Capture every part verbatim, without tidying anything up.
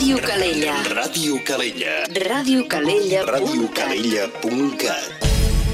Ràdio Calella. Ràdio Calella. Ràdio Calella. Ràdio Calella punt cat.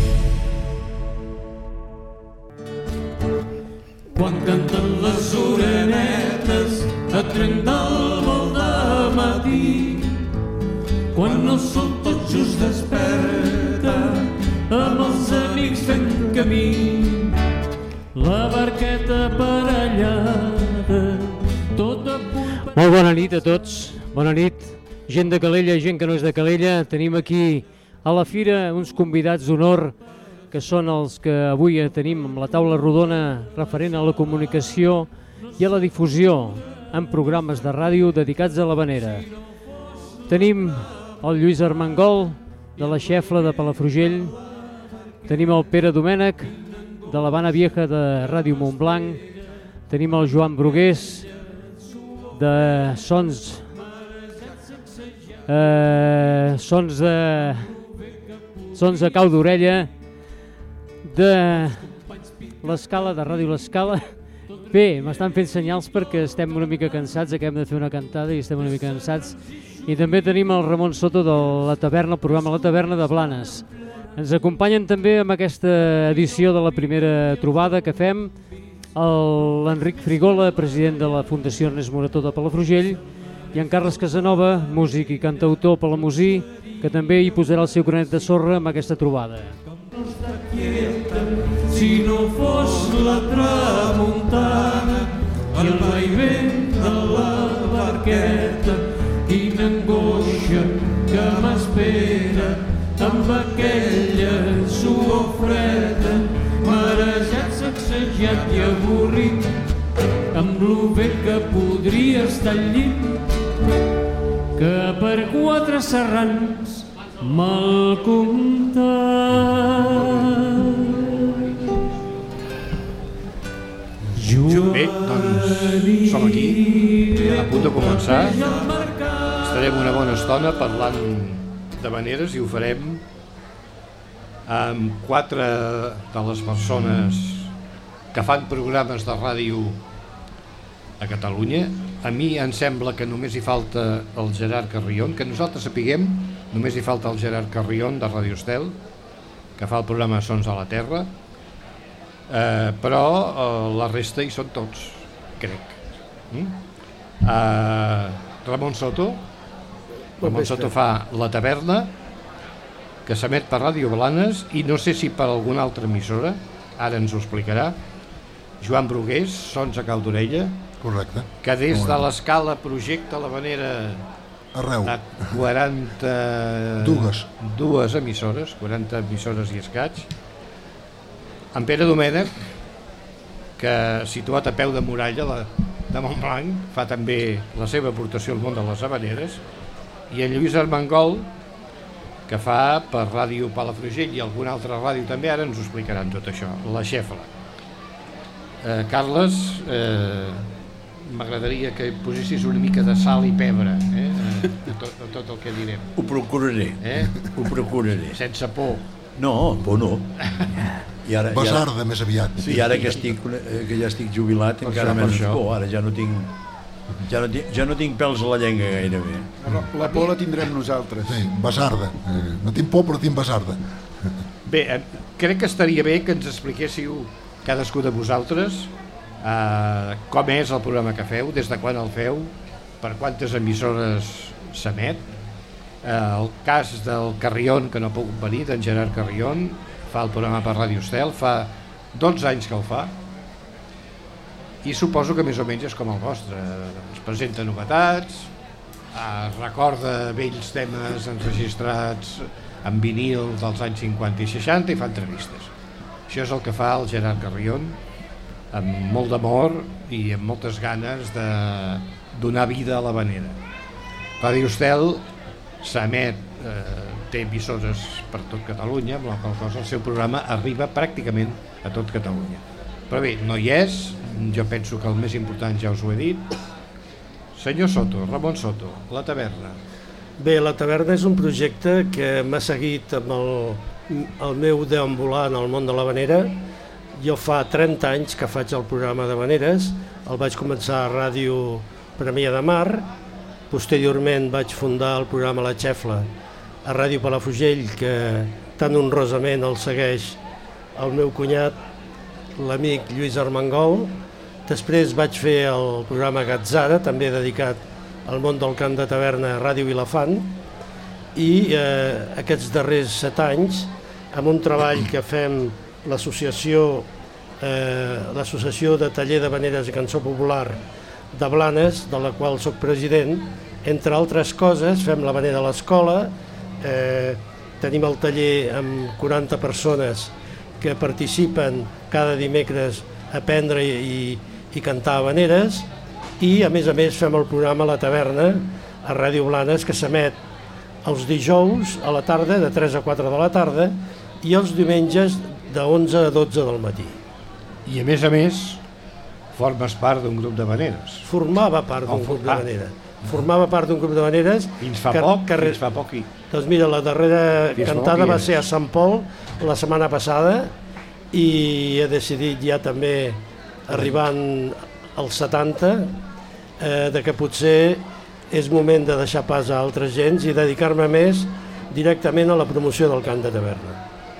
Quan canten les orenetes a trenc del vol de matí, quan no som tots just desperta amb els amics fent camí, la barqueta aparellada tota punt... Molt bona nit a tots, bona nit, gent de Calella, gent que no és de Calella. Tenim aquí a la fira uns convidats d'honor que són els que avui tenim amb la taula rodona referent a la comunicació i a la difusió en programes de ràdio dedicats a l'Havanera. Tenim el Lluís Armengol, de la Xefla de Palafrugell, tenim el Pere Domènech, de l'Havana Vieja de Ràdio Montblanc, tenim el Joan Brugués, de Sons, eh, Sons de Sons de Cau d'Orella, de l'Escala, de Ràdio l'Escala. Bé, m'estan fent senyals perquè estem una mica cansats, acabem de fer una cantada i estem una mica cansats. I també tenim el Ramon Soto de la taverna, el programa La Taverna de Blanes. Ens acompanyen també amb aquesta edició de la primera trobada que fem l'Enric Frigola, president de la Fundació Ernest Morató de Palafrugell, i en Carles Casanova, músic i cantautor palamosí, que també hi posarà el seu granet de sorra amb aquesta trobada. Si no fos la tramuntana i el vaivent de la barqueta, quina angoixa que m'espera amb aquella suor freda, marejat, sacsejat i avorrit, amb lo bé que podria estar al llit, que per quatre serrans mal comptat. Bé, doncs som aquí, a punt de començar. Estarem una bona estona parlant d'havaneres i ho farem amb quatre de les persones que fan programes de ràdio a Catalunya. A mi em sembla que només hi falta el Gerard Carrion, que nosaltres sapiguem, només hi falta el Gerard Carrion de Ràdio Estel, que fa el programa Sons de la Terra, eh, però eh, la resta hi són tots, crec. Mm? Eh, Ramon Soto, Ramon Soto fa La Taverna, que s'emet per Ràdio Blanes i no sé si per alguna altra emissora, ara ens ho explicarà. Joan Brugués, Sons a Cau d'Orella, correcte, que des de l'Escala projecta l'Havanera arreu a quaranta dues. dues emissores, quaranta emissores i escaig. En Pere Domènech, que situat a peu de muralla la, de Montblanc, fa també la seva aportació al món de les havaneres, i en Lluís Armengol, que fa per Ràdio Palafrugell i alguna altra ràdio també, ara ens ho explicaran tot això, la Xefla. Eh, Carles, eh, m'agradaria que posessis una mica de sal i pebre eh, a, tot, a tot el que direm. Ho procuraré, eh? ho procuraré. Sense por. No, por no. I ara, Basarda, més aviat. Sí, i ara que, estic, que ja estic jubilat, per encara menys això. por. Ara ja no tinc... Ja no, tinc, ja no tinc pèls a la llengua gairebé. La, la por la tindrem nosaltres. Sí, basarda. Eh, no tinc por, però tinc basarda. Bé, eh, crec que estaria bé que ens expliquéssiu cadascú de vosaltres eh, com és el programa que feu, des de quan el feu, per quantes emissores s'emet. Eh, el cas del Carrion, que no ha pogut venir, d'en Gerard Carrion, fa el programa per Ràdio Estel, fa dotze anys que el fa, i suposo que més o menys és com el vostre, es presenta novetats, es recorda vells temes enregistrats en vinil dels anys cinquanta i seixanta i fa entrevistes. Això és el que fa el Gerard Carrion, amb molt d'amor i amb moltes ganes de donar vida a l'Havanera. Ràdio Estel s'emet, eh, té emissores per tot Catalunya, amb la qual cosa el seu programa arriba pràcticament a tot Catalunya. Però bé, no hi és, jo penso que el més important ja us ho he dit. Senyor Soto, Ramon Soto, La Taverna. Bé, La Taverna és un projecte que m'ha seguit amb el, el meu deambular en el món de l'Havanera. Jo fa trenta anys que faig el programa d'Havaneres, el vaig començar a Ràdio Premià de Mar Posteriorment vaig fundar el programa La Xefla a Ràdio Palafrugell, que tan honrosament el segueix el meu cunyat, l'amic Lluís Armengol. Després vaig fer el programa Gatzara, també dedicat al món del cant de taverna a Ràdio Vilafant, i eh, aquests darrers set anys, amb un treball que fem l'associació eh, l'associació de taller de veneres i cançó popular de Blanes, de la qual soc president. Entre altres coses, fem la venera a l'escola, eh, tenim el taller amb quaranta persones que participen cada dimecres a aprendre i, i cantar veneres, i a més a més fem el programa La Taverna a Ràdio Blanes, que s'emet els dijous a la tarda, de tres a quatre de la tarda, i els diumenges de onze a dotze del matí. I a més a més formes part d'un grup de veneres. Formava part d'un grup de veneres. Formava part d'un grup de veneres. Fins fa que, poc, que, fins fa poc. Doncs mira, la darrera fins cantada va ser a Sant Pol la setmana passada, i he decidit ja també, arribant als setanta, eh, de que potser és moment de deixar pas a altres gens i dedicar-me més directament a la promoció del cant de taverna.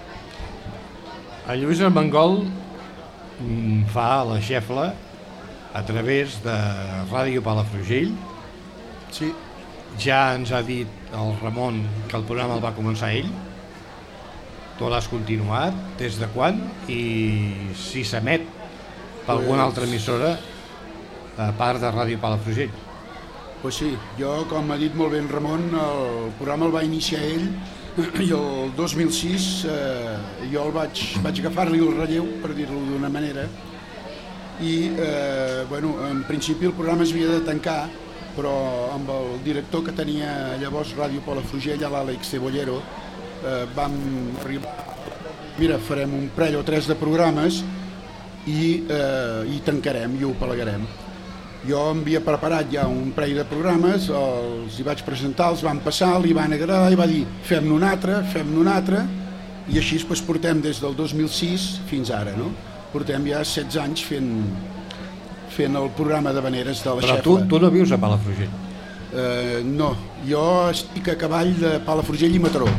En Lluís Armengol fa la xefla a través de Ràdio Palafrugell. Sí. Ja ens ha dit el Ramon que el programa el va començar ell. Tu l'has continuat, des de quan? I si s'emet per alguna altra emissora a part de Ràdio Palafrugell? Pues sí, jo, com ha dit molt bé en Ramon, el programa el va iniciar ell, i el dos mil sis eh, jo el vaig, vaig agafar-li el relleu, per dir-ho d'una manera, i eh, bueno, en principi el programa es havia de tancar, però amb el director que tenia llavors Ràdio Palafrugell, l'Àlex Cebollero, eh, vam arribar, mira, farem un parell o tres de programes i, eh, i tancarem i ho pelegarem. Jo em havia preparat ja un parell de programes, els hi vaig presentar, els van passar, li van agradar i va dir fem-ne un altre, fem-ne un altre, i així doncs, portem des del dos mil sis fins ara, no? Portem ja setze anys fent, fent el programa de veneres de la Però xefla. tu, tu no vius a Palafrugell? Eh, no, jo estic a cavall de Palafrugell i Mataró.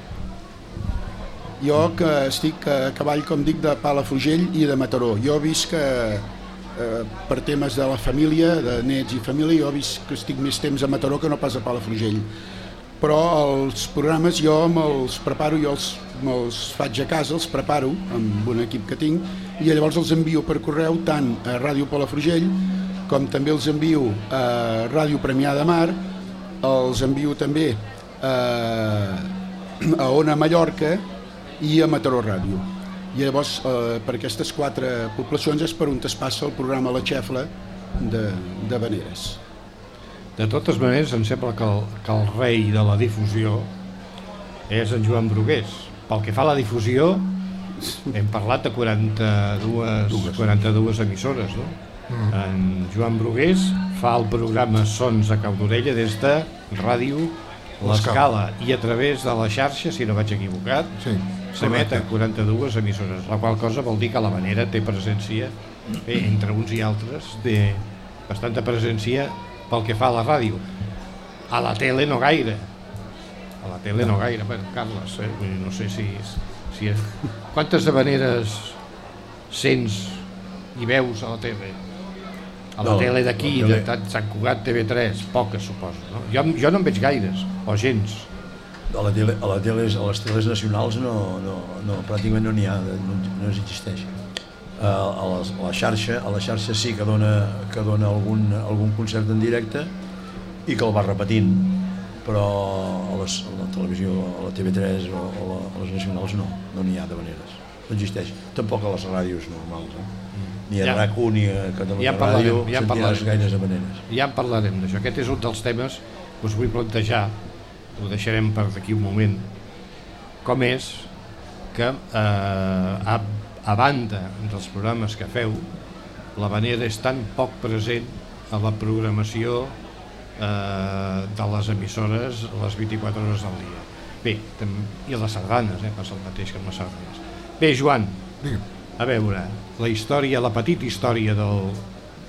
Jo que estic a cavall, com dic, de Palafrugell i de Mataró. Jo visc a Eh, per temes de la família, de nets i família, jo visc que estic més temps a Mataró que no pas a Palafrugell. Però els programes jo me'ls preparo, jo els, me'ls faig a casa, els preparo amb un equip que tinc, i llavors els envio per correu tant a Ràdio Palafrugell com també els envio a Ràdio Premià de Mar, els envio també a, a Ona Mallorca i a Mataró Ràdio. I llavors, eh, per aquestes quatre poblacions és per on es passa el programa La Xefla de, de veneres. De totes maneres, em sembla que el, que el rei de la difusió és en Joan Brugués. Pel que fa a la difusió, hem parlat de quaranta-dues, quaranta-dues emissores, no? Mm. En Joan Brugués fa el programa Sons a Cau d'Orella des de Ràdio L'Escala, i a través de la xarxa, si no vaig equivocat, sí, s'emet a quaranta-dues emissores, la qual cosa vol dir que la Venera té presència, bé, entre uns i altres, té bastanta presència pel que fa a la ràdio. A la tele no gaire. A la tele no gaire. Bueno, Carles, eh? no sé si... si és... Quantes habaneres sents i veus a la tele? A la no, tele d'aquí, de Sant Cugat, T V tres, poques, suposo. No? Jo, jo no en veig gaires, o gens. A la tele, a la tele, a les teles nacionals no, no, no, pràcticament no n'hi ha, no, no existeix. A, a, les, a la xarxa, a la xarxa sí que dona, que dona algun, algun concert en directe i que el va repetint, però a, les, a la televisió, a la T V tres o a, la, a les nacionals no, no n'hi ha de maneres, no existeix. Tampoc a les ràdios normals, eh? Ni a ja, RAC u ni a Catalunya ja Ràdio ja sentiràs gaires maneres. Ja en parlarem d'això. Aquest és un dels temes que us vull plantejar, ho deixarem per d'aquí un moment, com és que eh, a, a banda dels programes que feu, la Venera és tan poc present a la programació eh, de les emissores les vint-i-quatre hores del dia. Bé, i a les sardanes, eh, passa el mateix que amb les sardanes. Bé, Joan, a veure, la història, la petita història del,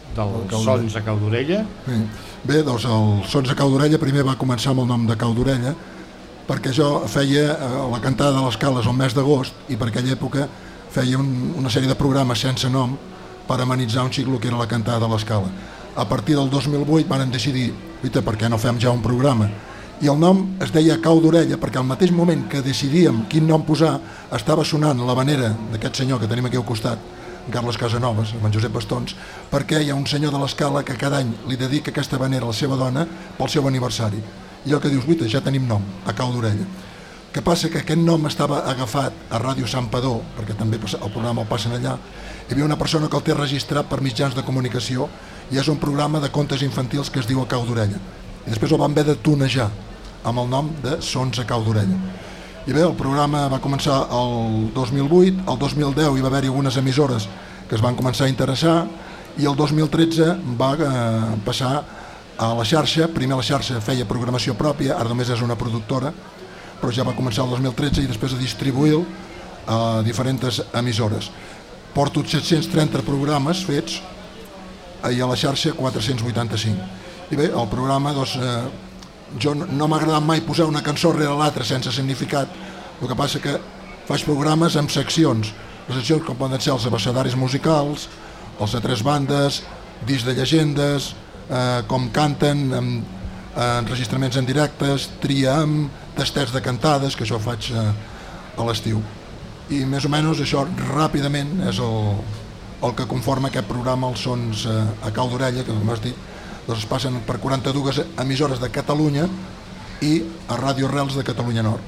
dels Sons a Cau d'Orella. Sí. Bé, doncs el Sons a Cau d'Orella primer va començar amb el nom de Cau d'Orella, perquè jo feia la cantada de les Cales al mes d'agost i per aquella època feia un, una sèrie de programes sense nom per amenitzar un xic el que era la cantada de l'Escala. A partir del dos mil vuit van decidir, oita, per què no fem ja un programa? I el nom es deia Cau d'Orella perquè al mateix moment que decidíem quin nom posar estava sonant l'havanera d'aquest senyor que tenim aquí al costat, Carles Casanovas, amb en Josep Bastons, perquè hi ha un senyor de l'Escala que cada any li dedica aquesta havanera a la seva dona pel seu aniversari. I allò que dius, oita, ja tenim nom, a Cau d'Orella. Que passa que aquest nom estava agafat a Ràdio Santpedor, perquè també el programa el passen allà. Hi havia una persona que el té registrat per mitjans de comunicació i és un programa de contes infantils que es diu a Cau d'Orella. I després el van haver de tunejar amb el nom de Sons a Cau d'Orella. I bé, el programa va començar el dos mil vuit, el dos mil deu hi va haver-hi algunes emissores que es van començar a interessar i el dos mil tretze va eh, passar a la xarxa. Primer la xarxa feia programació pròpia, ara només és una productora, però ja va començar el dos mil tretze i després a distribuir a diferents emissores. Porto set-cents trenta programes fets i a la xarxa quatre-cents vuitanta-cinc. I bé, el programa, doncs, eh, jo no m'ha agradat mai posar una cançó rere l'altra sense significat, el que passa que faig programes amb seccions, les seccions com poden ser els abecedaris musicals, els de tres bandes, discs de llegendes, eh, com canten, amb enregistraments en directes, tria amb tastets de cantades, que això ho faig eh, a l'estiu. I més o menys això ràpidament és el, el que conforma aquest programa, els Sons eh, a Cau d'Orella, que com has dit, doncs es passen per quaranta-dues emissores de Catalunya i a Ràdio Arrels de Catalunya Nord.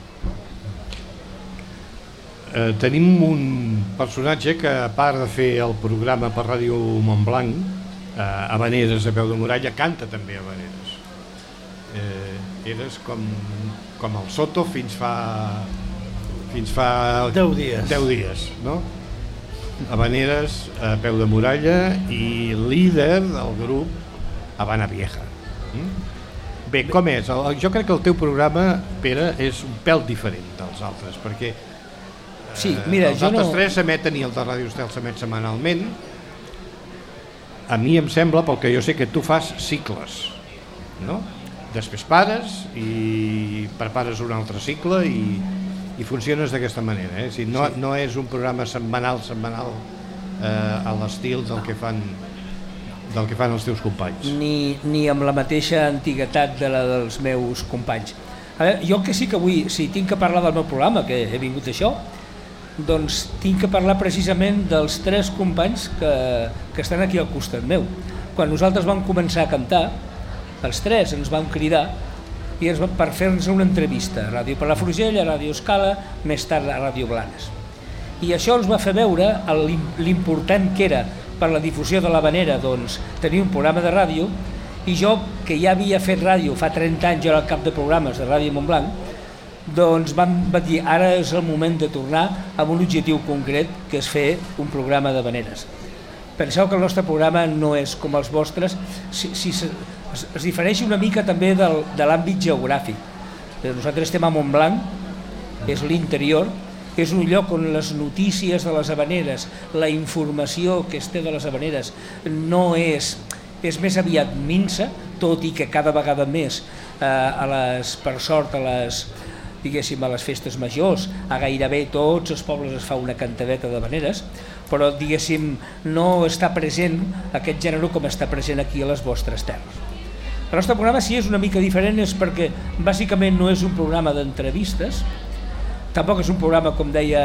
Eh, tenim un personatge que, a part de fer el programa per Ràdio Montblanc, eh, Havaneres a peu de muralla, canta també Havaneres. Eh, eres com, com el Soto fins fa fins fa deu dies, deu dies, no? Havaneres a peu de muralla i líder del grup Habana Vieja. Mm? Bé, com és? El, jo crec que el teu programa, Pere, és un pèl diferent dels altres, perquè eh, sí, mira, els jo altres no... tres s'emeten i el de Ràdio Estel s'emet setmanalment. A mi em sembla, pel que jo sé, que tu fas cicles, no? Després pares i prepares un altre cicle i, i funciones d'aquesta manera, eh? O sigui, no, sí. No és un programa setmanal, setmanal eh, a l'estil del que fan del que fan els teus companys. Ni, ni amb la mateixa antiguitat de la dels meus companys. A veure, jo que sí que vull, si tinc que parlar del meu programa, que he vingut a això, doncs tinc que parlar precisament dels tres companys que, que estan aquí al costat meu. Quan nosaltres vam començar a cantar, els tres ens vam cridar i ens vam, per fer-nos una entrevista a Ràdio Palafrugell, a Ràdio Escala, més tard a Ràdio Blanes. I això ens va fer veure l'important que era per la difusió de l'Havanera, doncs, tenir un programa de ràdio, i jo, que ja havia fet ràdio fa trenta anys, jo era el cap de programes de Ràdio Montblanc, doncs vam dir, ara és el moment de tornar amb un objectiu concret, que és fer un programa d'havaneres. Penseu que el nostre programa no és com els vostres, si, si es, es difereix una mica també del, de l'àmbit geogràfic. Nosaltres estem a Montblanc, és l'interior, és un lloc on les notícies de les havaneres, la informació que es té de les havaneres no és, és més aviat minsa, tot i que cada vegada més, eh, a les, per sort, a les, diguéssim, a les festes majors, a gairebé tots els pobles es fa una cantadeta d'havaneres, però, diguéssim, no està present aquest gènere com està present aquí a les vostres terres. El nostre programa, si és una mica diferent, és perquè bàsicament no és un programa d'entrevistes, tampoc és un programa, com deia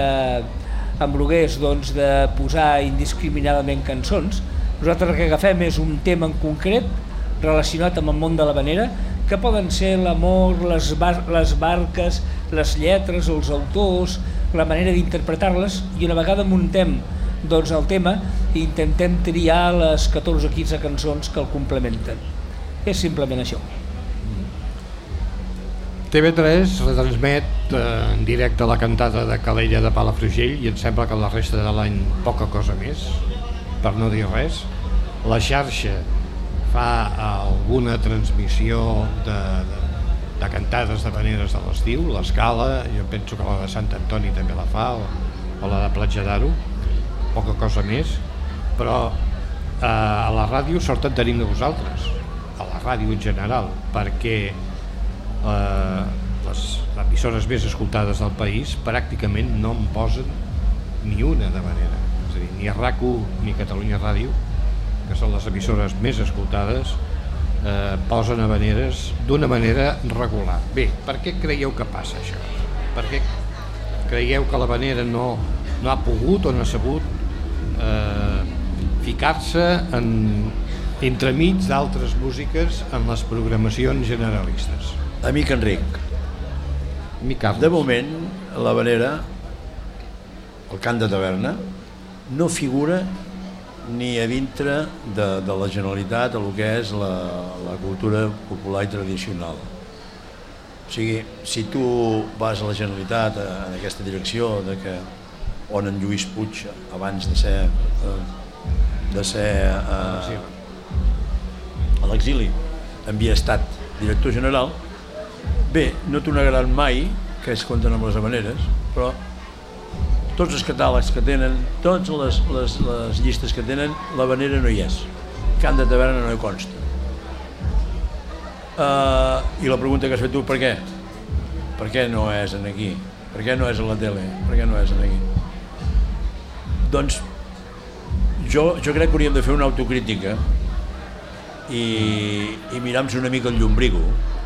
en Brugués, doncs, de posar indiscriminadament cançons. Nosaltres el que agafem és un tema en concret relacionat amb el món de l'havanera, que poden ser l'amor, les, bar les barques, les lletres, els autors, la manera d'interpretar-les, i una vegada muntem doncs, el tema i intentem triar les catorze o quinze cançons que el complementen. És simplement això. T V tres retransmet eh, en directe la cantada de Calella de Palafrugell i em sembla que la resta de l'any poca cosa més, per no dir res. La xarxa fa alguna transmissió de, de, de cantades d'havaneres de l'estiu, l'Escala, jo penso que la de Sant Antoni també la fa, o, o la de Platja d'Aro, poca cosa més, però a la ràdio sort en tenim de vosaltres, a la ràdio en general, perquè eh, les emissores més escoltades del país pràcticament no en posen ni una de manera, és a dir, ni RAC1 ni Catalunya Ràdio, que són les emissores més escoltades, eh, posen habaneres d'una manera regular. Bé, per què creieu que passa això? Per què creieu que l'habanera no, no ha pogut o no ha sabut eh, ficar-se en, entremig d'altres músiques en les programacions generalistes? Amic Enric, Amic Carles. De moment l'habanera, el cant de taverna, no figura ni a dintre de, de la Generalitat el que és la, la cultura popular i tradicional. O sigui, si tu vas a la Generalitat en aquesta direcció de que on en Lluís Puig, abans de ser de ser eh, a l'exili, havia estat director general, bé, no t'ho negaran mai que es compten amb les habaneres, però tots els catàlegs que tenen, totes les, les, les llistes que tenen, l'habanera no hi és. Cant de taverna no hi consta. Uh, I la pregunta que has fet tu, per què? Per què no és en aquí? Per què no és a la tele? Per què no és en aquí? Doncs jo, jo crec que hauríem de fer una autocrítica i, i mirar-nos una mica el llombrigo,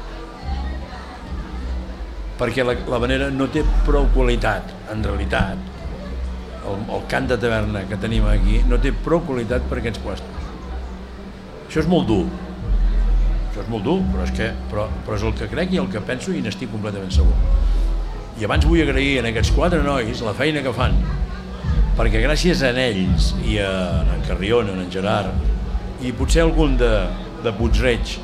perquè l'habanera no té prou qualitat, en realitat. El, el cant de taverna que tenim aquí no té prou qualitat per aquests puestos. Això és molt dur, això és molt dur, però és, que, però, però és el que crec i el que penso i n'estic completament segur. I abans vull agrair a aquests quatre nois la feina que fan, perquè gràcies a ells i a en Carrion, a en Gerard i potser algun de, de Puigreig,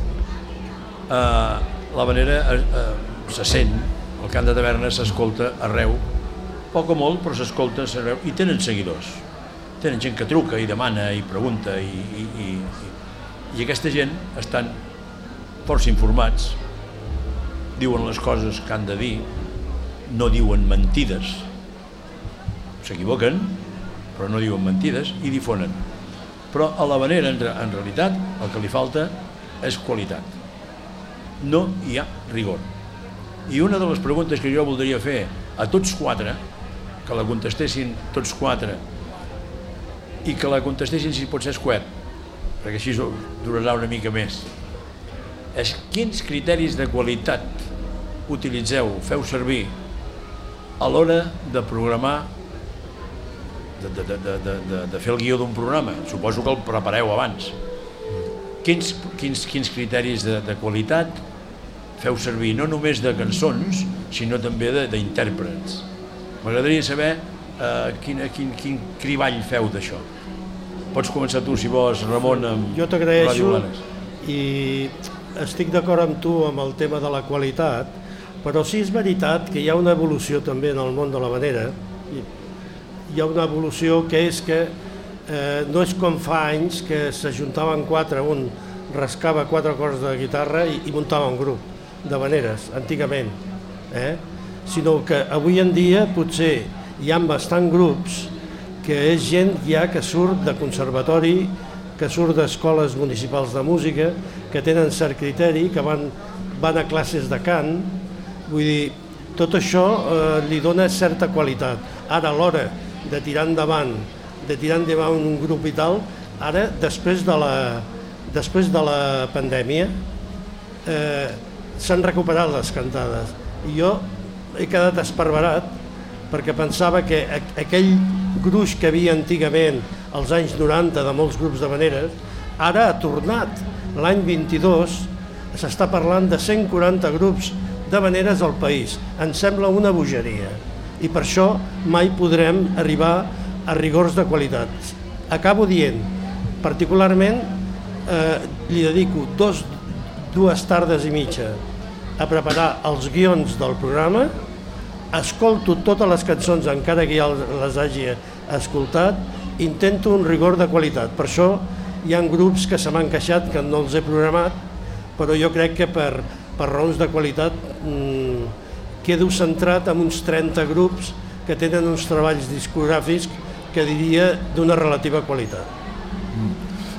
eh, l'habanera eh, eh, se sent, el cant de taverna s'escolta arreu, poc o molt, però s'escolta arreu, i tenen seguidors, tenen gent que truca i demana i pregunta i, i, i, i aquesta gent estan força informats, diuen les coses que han de dir, no diuen mentides, s'equivoquen, però no diuen mentides i difonen. Però a l'habanera, en, en realitat, el que li falta és qualitat. No hi ha rigor. I una de les preguntes que jo voldria fer a tots quatre, que la contestessin tots quatre i que la contestessin si pot ser escuet, perquè així durarà una mica més, és quins criteris de qualitat utilitzeu, feu servir a l'hora de programar, de, de, de, de, de, de fer el guió d'un programa. Suposo que el prepareu abans. Quins, quins, quins criteris de, de qualitat feu servir, no només de cançons, sinó també d'intèrprets. M'agradaria saber eh, quin, quin, quin criball feu d'això. Pots començar tu, si vols, Ramon, amb jo t'agraeixo Ràdio Blanes. I estic d'acord amb tu amb el tema de la qualitat, però sí és veritat que hi ha una evolució també en el món de l'habanera. Hi ha una evolució que és que eh, no és com fa anys que s'ajuntaven quatre, un rascava quatre acords de guitarra i, i muntava un grup d'habaneres, antigament, eh? Sinó que avui en dia potser hi ha bastant grups que és gent ja que surt de conservatori, que surt d'escoles municipals de música, que tenen cert criteri, que van, van a classes de cant. Vull dir, tot això eh, li dona certa qualitat. Ara, a l'hora de tirar endavant, de tirar endavant un grup i tal, ara, després de la, després de la pandèmia, eh, s'han recuperat les cantades. I jo he quedat esparverat perquè pensava que aquell gruix que havia antigament als anys noranta de molts grups d'habaneres ara ha tornat. L'any vint-i-dos s'està parlant de cent quaranta grups d'habaneres al país. Em sembla una bogeria i per això mai podrem arribar a rigors de qualitat. Acabo dient, particularment eh, li dedico dos, dues tardes i mitja a preparar els guions del programa, escolto totes les cançons encara que ja les hagi escoltat, intento un rigor de qualitat. Per això hi ha grups que se m'han queixat que no els he programat, però jo crec que per, per raons de qualitat mmm, quedo centrat en uns trenta grups que tenen uns treballs discogràfics que diria d'una relativa qualitat. Mm.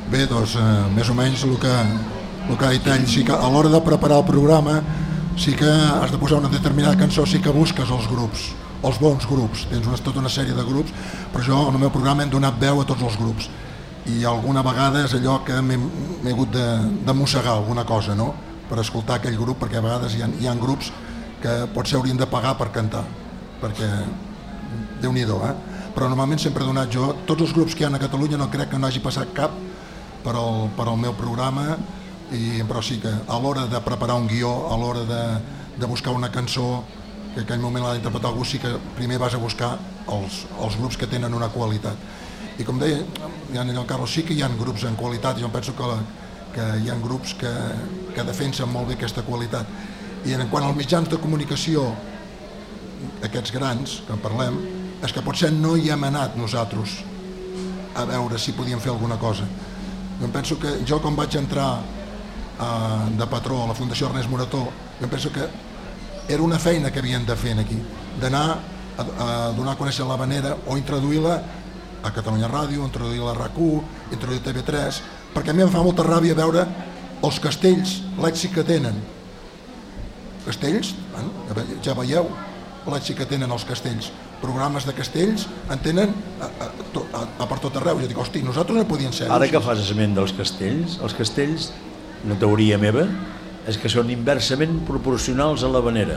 Bé, doncs, eh, més o menys el que, el que ha dit ell, sí que a l'hora de preparar el programa sí que has de posar una determinada cançó, sí que busques els grups, els bons grups, tens una, tota una sèrie de grups, però jo en el meu programa hem donat veu a tots els grups i alguna vegada és allò que m'he hagut de, de mossegar alguna cosa, no?, per escoltar aquell grup, perquè a vegades hi ha, hi ha grups que potser haurien de pagar per cantar, perquè Déu-n'hi-do, eh? Però normalment sempre he donat jo, tots els grups que hi ha a Catalunya no crec que no hagi passat cap per al, per al meu programa, i, però sí que a l'hora de preparar un guió, a l'hora de, de buscar una cançó que en aquell moment l'ha d'interpretar algú, sí que primer vas a buscar els, els grups que tenen una qualitat. I com deia el Carlos, sí que hi ha grups en qualitat, i jo penso que, la, que hi ha grups que, que defensen molt bé aquesta qualitat. I en quant als mitjans de comunicació, aquests grans que en parlem, és que potser no hi hem anat nosaltres a veure si podíem fer alguna cosa. Jo penso que jo quan vaig entrar eh, de patró a la Fundació Ernest Morató, jo penso que era una feina que havien de fer aquí, d'anar a, a donar a conèixer l'Havanera o introduir-la a Catalunya Ràdio, introduir-la a R A C u, introduir T V tres, perquè a mi em fa molta ràbia veure els castells, l'èxit que tenen. Castells, bueno, ja veieu l'èxit que tenen els castells, programes de castells en tenen a, a, a, a per tot arreu. Jo dic, hosti, nosaltres no podíem ser. Ara que fas esment dels castells, els castells, una teoria meva, és que són inversament proporcionals a l'Havanera.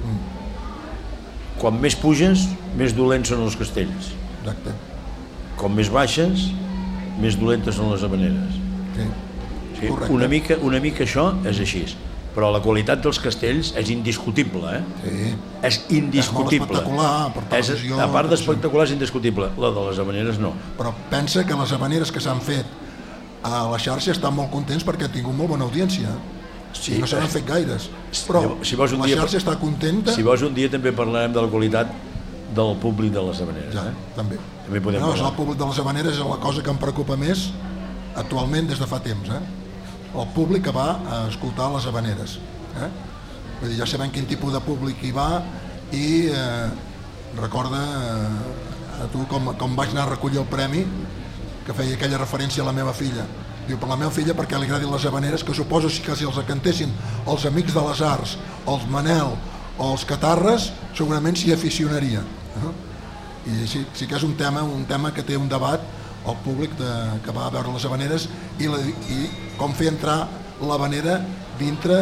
Mm. Quan més puges, més dolents són els castells. Exacte. Com més baixes, més dolentes són les Havaneres. Sí. Sí, una mica, una mica això és així. Però la qualitat dels castells és indiscutible, eh? Sí. És indiscutible. És molt espectacular, per televisió. A part d'espectacular, és indiscutible. La de les Havaneres no. Però pensa que les Havaneres que s'han fet a la xarxa estan molt contents perquè han tingut molt bona audiència. Sí, no se n'han fet gaires. Però si vols un la dia, xarxa està contenta. Si vols un dia també parlarem de la qualitat del públic de les Havaneres. Ja, eh? també. També podem no, parlar. El públic de les Havaneres és la cosa que em preocupa més actualment des de fa temps, eh? El públic que va a escoltar les Havaneres, eh? Vull dir, ja sabem quin tipus de públic hi va i eh, recorda eh, a tu com, com vaig anar a recollir el premi que feia aquella referència a la meva filla. Diu, per la meva filla perquè li agradin les Havaneres, que suposo que si els cantessin els Amics de les Arts, els Manel o els Catarres, segurament s'hi aficionaria, eh? I sí, sí que és un tema, un tema que té un debat al públic de, que va a veure les Havaneres i, la, i com fer entrar l'Havanera dintre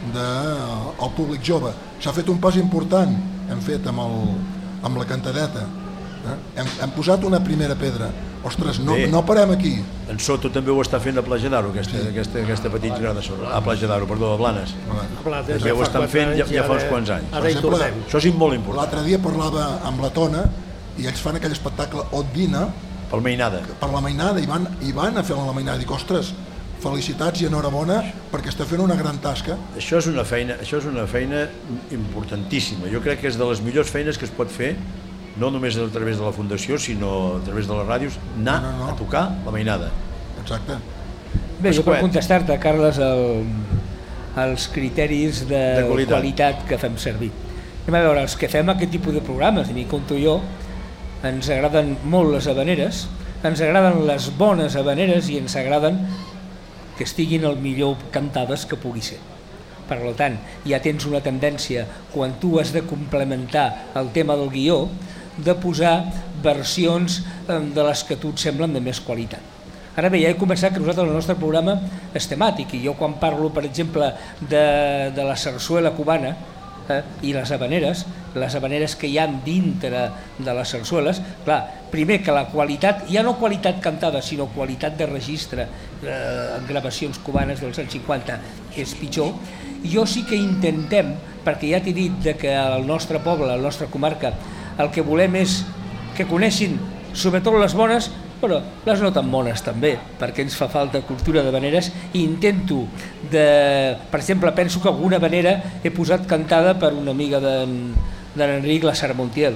del de, públic jove. S'ha fet un pas important, hem fet amb, el, amb la cantadeta, eh? hem, hem posat una primera pedra. Ostres, no, no parem aquí. En Soto també ho està fent a Platja d'Aro, aquesta, sí. aquesta, aquesta petita grada sobre, a Platja d'Aro, perdó, a Blanes. Blanes ja ho estan fent ja, ja fa uns quants anys. Ara hi tornem. Això és molt important. L'altre dia parlava amb la Tona i ells fan aquell espectacle Odina per mainada. Per la mainada, i van, i van a fer la mainada. Dic, ostres, felicitats i enhorabona perquè està fent una gran tasca. Això és una feina, això és una feina importantíssima. Jo crec que és de les millors feines que es pot fer, no només a través de la Fundació, sinó a través de les ràdios, anar no, no, no. a tocar la mainada. Exacte. Bé, jo per contestar-te, Carles, el, els criteris de, de qualitat. qualitat que fem servir. Anem a veure, els que fem aquest tipus de programes, i m'hi compto jo, ens agraden molt les Havaneres, ens agraden les bones Havaneres i ens agraden que estiguin el millor cantades que pugui ser. Per tant, ja tens una tendència, quan tu has de complementar el tema del guió, de posar versions de les que a tu et semblen de més qualitat. Ara bé, ja he començat que nosaltres el nostre programa és temàtic i jo quan parlo, per exemple, de, de la sarsuela cubana, eh, i les Havaneres, les Havaneres que hi ha dintre de les sarsueles, clar, primer que la qualitat, ja no qualitat cantada, sinó qualitat de registre eh, en gravacions cubanes dels anys cinquanta, que és pitjor. Jo sí que intentem, perquè ja t'he dit de que al nostre poble, a la nostra comarca, el que volem és que coneixin sobretot les bones, però les no tan bones també, perquè ens fa falta cultura d'havaneres, i intento, de, per exemple, penso que alguna havanera he posat cantada per una amiga d'Enric, la Sara Montiel,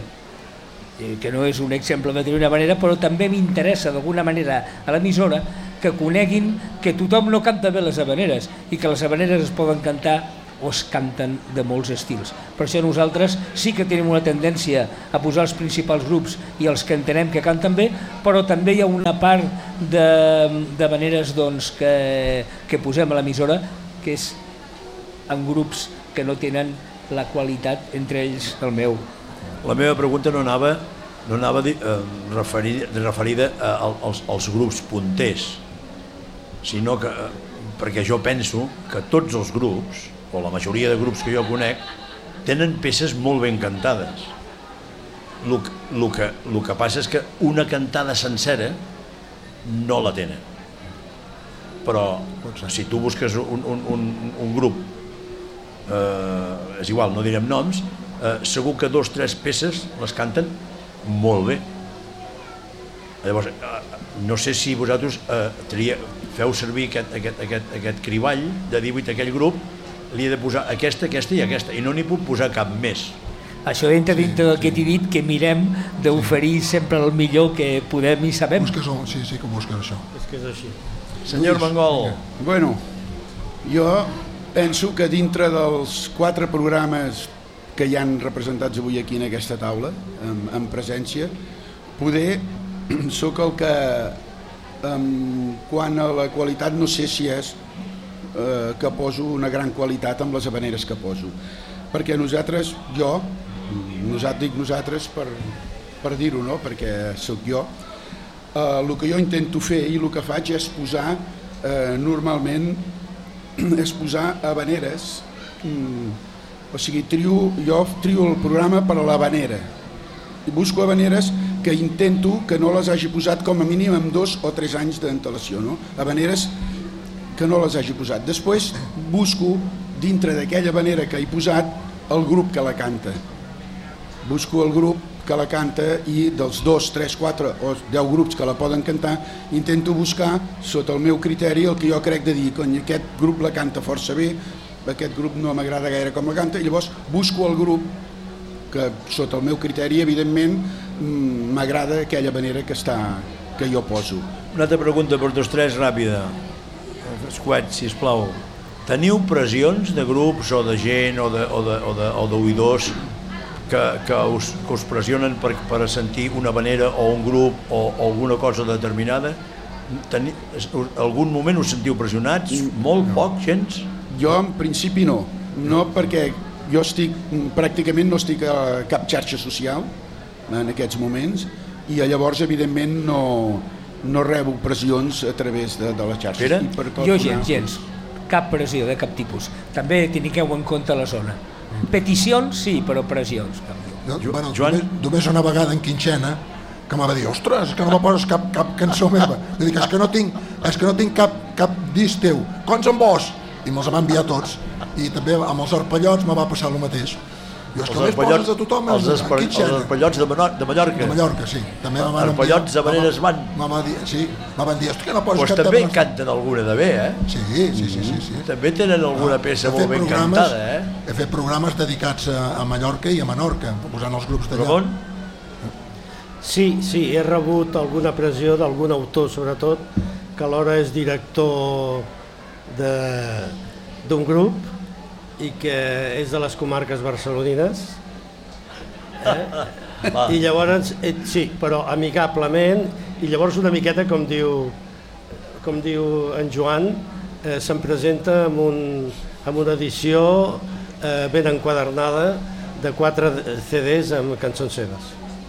que no és un exemple de tenir una havanera, però també m'interessa d'alguna manera a l'emissora que coneguin que tothom no canta bé les havaneres i que les havaneres es poden cantar o es canten de molts estils. Per això nosaltres sí que tenim una tendència a posar els principals grups i els que entenem que canten bé, però també hi ha una part de, de maneres doncs, que, que posem a l'emissora que és en grups que no tenen la qualitat, entre ells el meu. La meva pregunta no anava, no anava eh, referida, referida a, als, als grups punters, sinó que, perquè jo penso que tots els grups, o la majoria de grups que jo conec, tenen peces molt ben cantades. El, el, que, el que passa és que una cantada sencera no la tenen. Però si tu busques un, un, un, un grup, eh, és igual, no direm noms, eh, segur que dos o tres peces les canten molt bé. Llavors, eh, no sé si vosaltres eh, tria, feu servir aquest, aquest, aquest, aquest criball de divuit aquell grup, li he de posar aquesta, aquesta i aquesta, i no n'hi puc posar cap més. Això entra dintre del que t'he dit, que mirem d'oferir sempre el millor que podem i sabem. Busques el, sí, sí que busques això. És que és així. Senyor Mangol. Bueno, jo penso que dintre dels quatre programes que hi han representats avui aquí en aquesta taula, en, en presència, poder sóc el que, um, quan a la qualitat, no sé si és eh, que poso una gran qualitat amb les habaneres que poso. Perquè nosaltres, jo, nosaltres dic nosaltres per, per dir-ho, no? Perquè sóc jo, eh, el que jo intento fer i el que faig és posar, eh, normalment, és posar habaneres, mm, o sigui, trio, jo trio el programa per a l'habanera. I busco habaneres que intento que no les hagi posat com a mínim amb dos o tres anys d'antelació, no? Habaneres que no les hagi posat. Després busco, dintre d'aquella habanera que he posat, el grup que la canta. Busco el grup que la canta i dels dos, tres, quatre o deu grups que la poden cantar, intento buscar, sota el meu criteri, el que jo crec de dir, cony, aquest grup la canta força bé, aquest grup no m'agrada gaire com la canta, i llavors busco el grup que, sota el meu criteri, evidentment, m'agrada aquella manera que, està, que jo poso. Una altra pregunta per tots tres, ràpida. Escuet, sisplau. Teniu pressions de grups o de gent o d'oïdors que, que, us, que us pressionen per, per sentir una manera o un grup o, o alguna cosa determinada? Teni, algun moment us sentiu pressionats? Molt, no. Poc, gens? Jo en principi no. No perquè jo estic, pràcticament no estic a cap xarxa social en aquests moments i llavors evidentment no, no rebo pressions a través de, de les xarxes. Pere? Per jo gens, gens. Cap pressió de cap tipus. També tingueu en compte la zona. Peticions sí, però pressions. No, bueno, Joan? Només, només una vegada en Quinxena que m'ha de dir, ostres, és que no me poses cap, cap cançó meva. Dic, és que no tinc, és que no tinc cap, cap disc teu. Cons amb vos? I me'ls va enviar tots. I també amb els arpellots me va passar el mateix. Jo és que només poses a tothom els, els arpellots de, Menor, de Mallorca. De Mallorca, sí. També arpellots de maneres van. Sí, me van dir, hosti, que no poses pues cap... També en canten alguna de bé, eh? Sí, sí, sí. sí, sí, sí. També tenen alguna peça molt ben cantada, eh? He fet programes dedicats a, a Mallorca i a Menorca, posant els grups d'allà. Ramon? Sí, sí, he rebut alguna pressió d'algun autor, sobretot, que alhora és director d'un grup i que és de les comarques barcelonines, eh? I llavors, eh, sí, però amigablement, i llavors una miqueta com diu, com diu en Joan, eh, se'm presenta amb, un, amb una edició eh, ben enquadernada de quatre C Ds amb cançons seves.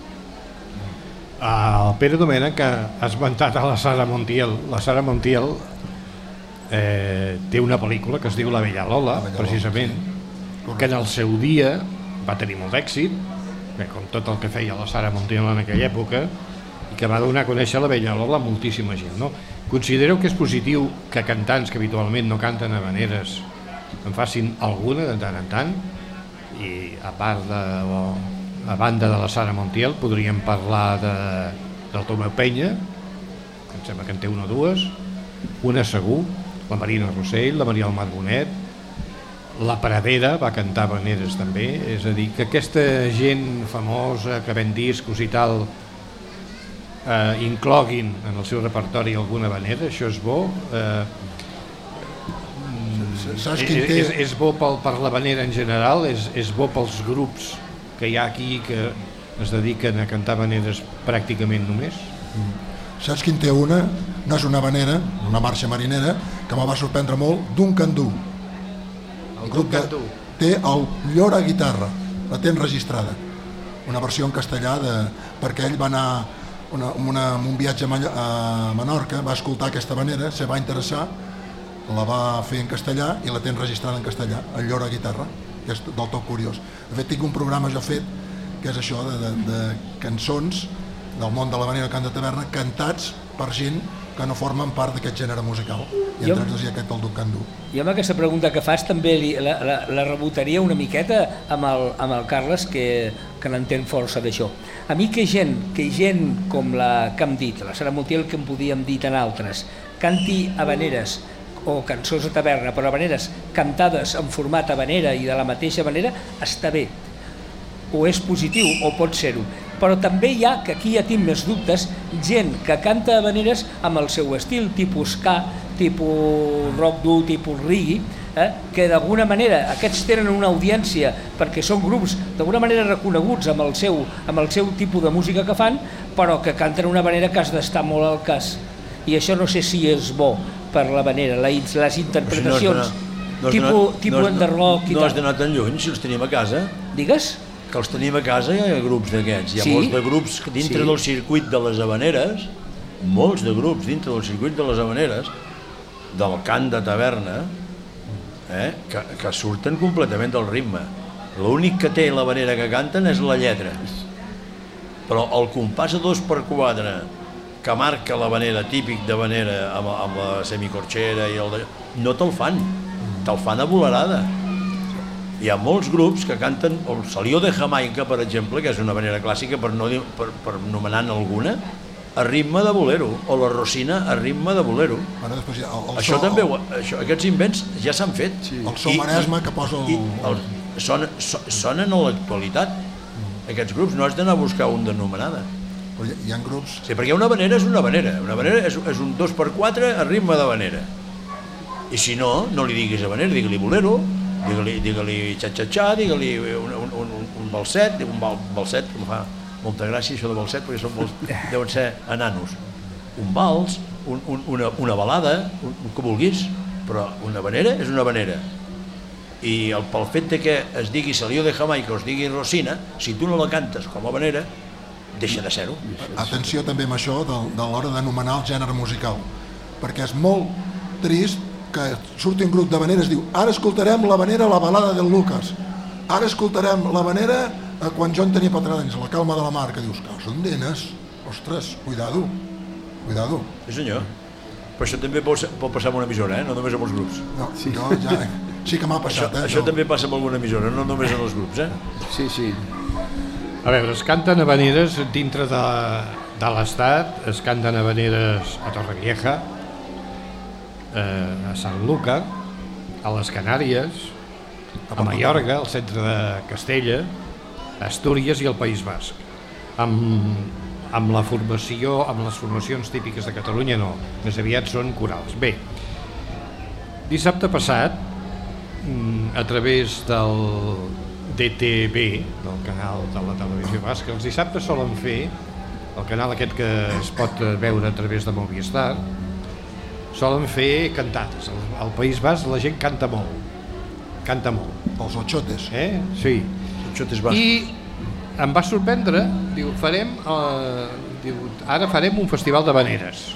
El Pere Domènech ha esmentat a la Sara Montiel. La Sara Montiel eh, té una pel·lícula que es diu La Bella Lola, la Bella precisament, Lola, que en el seu dia va tenir molt d'èxit, com tot el que feia la Sara Montiel en aquella època, i que va donar a conèixer la Bella Lola a moltíssima gent. No? Considereu que és positiu que cantants que habitualment no canten habaneres en facin alguna de tant en tant? I a part de... O, a banda de la Sara Montiel podríem parlar de, del Tomeu Penya, que em sembla que en té una o dues, una segur, la Marina Rossell, la Maria del Mar Bonet, la Pradera va cantar habaneres també, és a dir, que aquesta gent famosa que ven discos i tal eh, incloguin en el seu repertori alguna habanera, això és bo. Eh, Saps quin té? És, és bo pel, per l'havanera en general, és, és bo pels grups que hi ha aquí que es dediquen a cantar habaneres pràcticament només. Saps quin té una? No és una habanera, una marxa marinera, que me va sorprendre molt, d'un candú. El grup de... Té el Llora guitarra, la té enregistrada. Una versió en castellà, de... perquè ell va anar una, una, un viatge a Menorca, va escoltar aquesta habanera, se va interessar, la va fer en castellà i la té enregistrada en castellà, el Llora guitarra, que és del tot curiós. De fet, tinc un programa jo fet, que és això de, de, de cançons del món de l'habanera, cant de taverna, cantats per gent que no formen part d'aquest gènere musical. I entre ells hi ha aquest el Ducandú. I amb aquesta pregunta que fas també li, la, la, la rebotaria una miqueta amb el, amb el Carles, que, que n'entén força d'això. A mi que gent, que gent com la que hem dit, la Sara Montiel, que en podíem dir en altres, canti habaneres o cançons de taverna, però habaneres cantades en format habanera i de la mateixa manera, està bé. O és positiu o pot ser-ho. Però també hi ha, que aquí ja tinc més dubtes, gent que canta habaneres amb el seu estil, tipus ska, tipus rock dur, tipus reggae, eh? que d'alguna manera aquests tenen una audiència perquè són grups d'alguna manera reconeguts amb el, seu, amb el seu tipus de música que fan, però que canten una manera que has d'estar molt al cas. I això no sé si és bo per l'habanera, les interpretacions, no tipus no, tipus no, enderroc i tal. No has tal. d'anar tan lluny, si els tenim a casa. Digues? Que els tenim a casa, hi ha grups d'aquests, hi ha Sí? molts de grups dintre Sí. del circuit de les habaneres, molts de grups dintre del circuit de les habaneres, del cant de taverna, eh, que, que surten completament del ritme. L'únic que té l'habanera que canten és la lletra, però el compàs a dos per quatre que marca l'habanera, típic d'habanera, amb, amb la semicorxera i el de... no te'l fan, te'l fan a volerada. Hi ha molts grups que canten el Salió de Jamaica, per exemple, que és una habanera clàssica, per, no dir, per, per nomenar-ne alguna, a ritme de bolero, o la Rosina a ritme de bolero. Bueno, després hi ha el, el això so, també, el, això, aquests invents ja s'han fet. Sí. El so Maresme que posa el... I, el sonen, so, sonen a l'actualitat. Aquests grups no has d'anar a buscar un d'anomenada. Però hi, hi ha grups... Sí, perquè una habanera és una habanera. Una habanera és, és un dos per quatre a ritme d'habanera. I si no, no li diguis habanera, digue-li bolero, digue-li digue-li xa-xa-xa, digue-li un, un, un, un balset, un bal, balset, que em fa molta gràcia això de balset, perquè són molts, deuen ser enanos. Un vals, un, un, una, una balada, un, un que vulguis, però una habanera és una habanera. I el, pel fet de que es digui Salió de Jamaica o es digui Rosina, si tu no la cantes com a habanera, deixa de ser-ho. Atenció també amb això de, de l'hora d'anomenar el gènere musical, perquè és molt trist que surti un grup d'habaneres i diu ara escoltarem l'habanera La balada del Lucas, ara escoltarem l'habanera eh, Quan jo en tenia quatre anys, La calma de la mar, que dius, que són denes, ostres, cuidado, cuidado. Sí senyor, però això també pot, pot passar amb una emissora, eh? No només amb els grups. No, sí. Jo ja, sí que m'ha passat. Això, eh, això no. també passa amb alguna emissora, no només en els grups, eh? Sí, sí. A veure, es canten habaneres dintre de, de l'Estat, es canten habaneres a Torrevieja, eh, a Sant Luca, a les Canàries, a Mallorca, al centre de Castella, a Astúries i al País Basc. Amb, amb la formació, amb les formacions típiques de Catalunya no, més aviat són corals. Bé, dissabte passat, a través del D T V, del canal de la televisió basca, els dissabtes solen fer, el canal aquest que es pot veure a través de Movistar, solen fer cantades. Al, al País Basc la gent canta molt, canta molt. Els ochotes. Eh? Sí. Ochotes bascos. I em va sorprendre, diu, farem, eh, diu, ara farem un festival d'habaneres.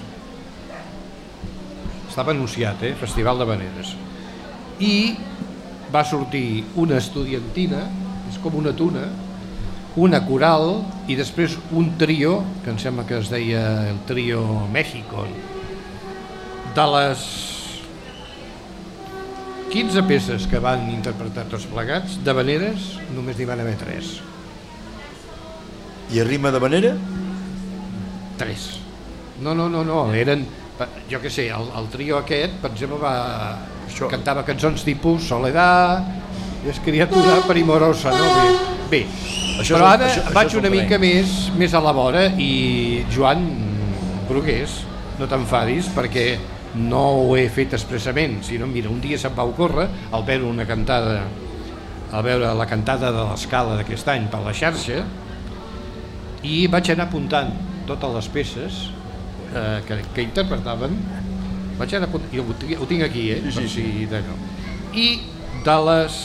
Estava anunciat, eh? Festival d'habaneres. I va sortir una estudiantina, és com una tuna, una coral i després un trio, que em sembla que es deia el trio México. De les quinze peces que van interpretar tots plegats, d'habaneres només n'hi van haver tres. I a ritme d'habanera? Tres. No, no, no, no, eren, jo què sé, el, el trio aquest, per exemple, va, això, cantava cançons tipus Soledad, és criatura primorosa, no? Bé, bé. Això però és, ara això, vaig això una mica més, més a la vora i Joan Brugués, no t'enfadis, perquè no ho he fet expressament, sinó, mira, un dia se'm va ocórrer al veure una cantada, al veure la cantada de l'Escala d'aquest any per la xarxa, i vaig anar apuntant totes les peces eh, que, que interpretaven. Vaig anar apuntant, jo ho, ho tinc aquí, eh? Sí, sí, sí. I de les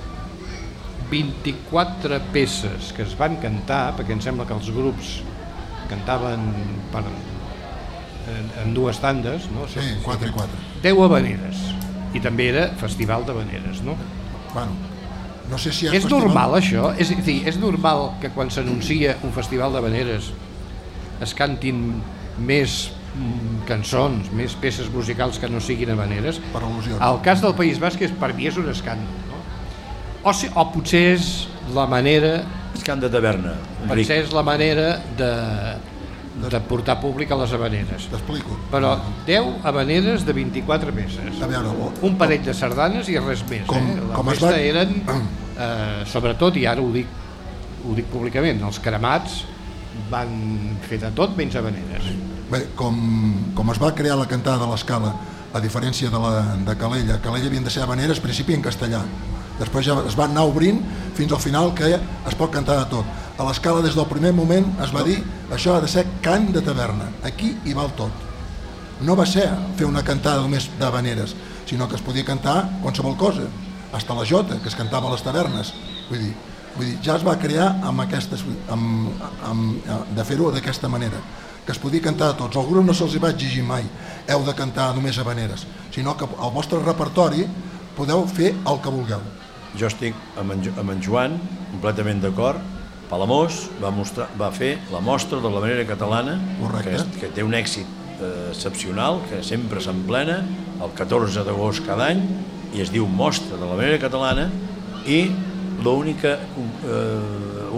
vint-i-quatre peces que es van cantar, perquè em sembla que els grups cantaven per, en, en dues tandes, no? Sí, quatre i quatre. deu habaneres, i també era festival d'habaneres, no? Bueno, no sé si és, és festival... normal això? És, és, dir, és normal que quan s'anuncia un festival d'habaneres es cantin més mm, cançons, més peces musicals que no siguin habaneres? Per al·lusions. El cas del País Basc és, per mi és un escàndol, no? O, si, o potser és la manera... Escàndol de taverna. Potser és la manera de, de portar públic a les habaneres. T'explico. Però deu habaneres de vint-i-quatre peces. A veure, o, un parell de sardanes i res més. Com, eh? La com es resta va... eren, eh, sobretot, i ara ho dic, ho dic públicament, els cremats van fer de tot menys habaneres. Bé, com, com es va crear la cantada de l'Escala, a diferència de, la, de Calella, Calella havien de ser habaneres, al principi en castellà. Després ja es va anar obrint fins al final que es pot cantar de tot. A l'Escala des del primer moment es va dir això ha de ser cant de taverna, aquí hi val tot. No va ser fer una cantada només d'habaneres, sinó que es podia cantar qualsevol cosa, hasta la jota, que es cantava a les tavernes. Vull dir, vull dir ja es va crear amb aquestes, amb, amb, de fer-ho d'aquesta manera, que es podia cantar de tots. Al grup no se'ls va exigir mai heu de cantar només habaneres, sinó que al vostre repertori podeu fer el que vulgueu. Jo estic amb en, amb en Joan completament d'acord. Palamós va, mostrar, va fer la mostra de l'habanera catalana, que, és, que té un èxit eh, excepcional, que sempre s'emplena el catorze d'agost cada any, i es diu Mostra de l'habanera catalana, i l'única eh,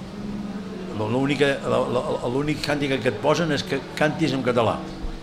l'únic càntic que et posen és que cantis en català.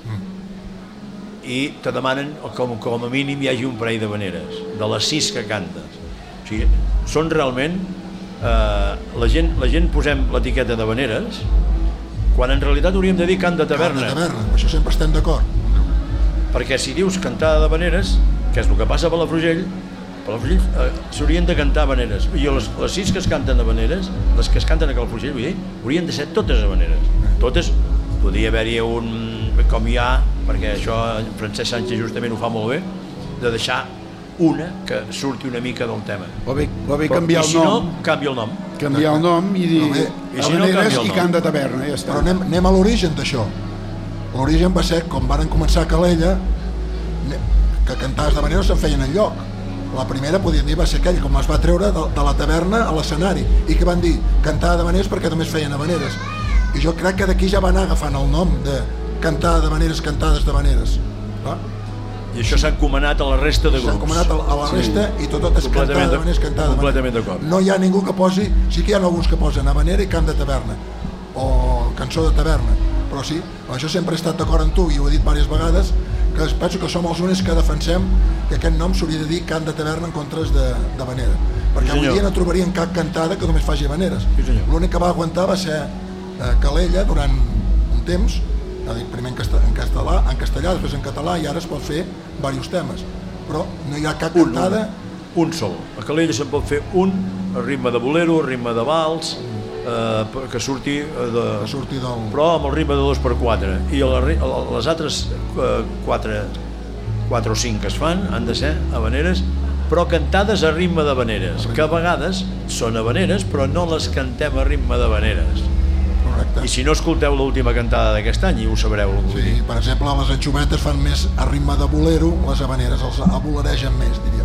I te demanen com, com a mínim hi hagi un parell d'habaneres, de les sis que cantes. O sigui, són realment... Eh, la, gent, la gent posem l'etiqueta d'habaneres quan en realitat hauríem de dir cant de taverna. Cant de taverna, això sempre estem d'acord. Perquè si dius cantada d'habaneres, que és el que passa a Palafrugell, Palafrugell eh, s'haurien de cantar habaneres. I les, les sis que es canten habaneres, les que es canten a Palafrugell, vull dir, haurien de ser totes habaneres. Totes, podria haver-hi un... com hi ha, perquè això Francesc Sánchez justament ho fa molt bé, de deixar una que surti una mica del tema. O bé, o bé canviar el nom. I si no, canvia el nom. Canviar el nom i dir bé, i si no, habaneres i cant de taverna, ja està. Però anem, anem a l'origen d'això. L'origen va ser, com varen començar a Calella, que cantades d'habaneres se'n feien enlloc. La primera, podríem dir, va ser aquella, com es va treure de, de la taverna a l'escenari, i que van dir cantada d'habaneres perquè només feien habaneres. I jo crec que d'aquí ja va anar agafant el nom de cantada d'habaneres, cantades d'habaneres. I això s'ha encomanat a la resta de grups. S'ha encomanat a la resta sí. I tot, tot és cantada d'habaneres, cantada d'habaneres. Completament d'acord. No hi ha ningú que posi, sí que hi ha alguns que posen habanera i cant de taverna, o cançó de taverna, però sí, això sempre he estat d'acord amb tu i ho he dit diverses vegades, que penso que som els únics que defensem que aquest nom s'hauria de dir cant de taverna en comptes d'habanera, perquè sí, avui dia no trobarien cap cantada que només faci habaneres. Sí, l'únic que va aguantar va ser eh, Calella durant un temps, primer en castellà, en castellà, després en català, i ara es pot fer diversos temes, però no hi ha cap cantada. Un, un sol. A Calella se'n pot fer un, a ritme de bolero, a ritme de vals, eh, que surti de... Que surti del... Però amb el ritme de dos per quatre. I la, les altres eh, quatre, quatre o cinc que es fan han de ser habaneres, però cantades a ritme d'habaneres, que a vegades són habaneres, però no les cantem a ritme d'habaneres. I si no, escolteu l'última cantada d'aquest any i ho sabreu. Sí, per exemple, les anxovetes fan més a ritme de bolero, les habaneres els aboleregen més, diríem.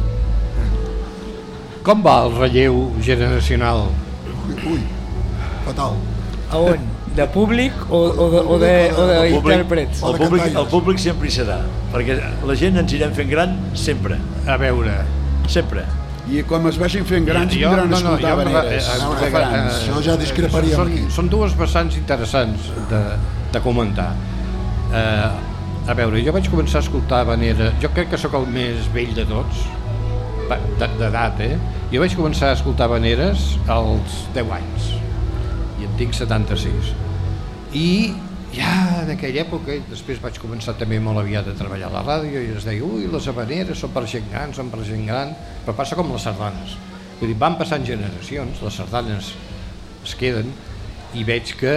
Com va el relleu generacional? Ui, ui fatal. A on? De públic o, o de, o de, o de intèrprets? El públic, el públic sempre hi serà, perquè la gent ens irem fent gran sempre. A veure... Sempre. I com es vagin fent grans, jo, vindran a escoltar no, no, habaneres. Eh, eh, grans. Això ja discreparíem són, aquí. Són dues vessants interessants de, de comentar. Eh, a veure, jo vaig començar a escoltar habanera, jo crec que sóc el més vell de tots, d'edat, eh? Jo vaig començar a escoltar habaneres als deu anys, i en tinc setanta-sis. I ja en aquella època, i després vaig començar també molt aviat a treballar a la ràdio i es deia, ui, les habaneres són per gent gran, són per gent gran, però passa com les sardanes. Vull dir, van passant generacions, les sardanes es queden i veig que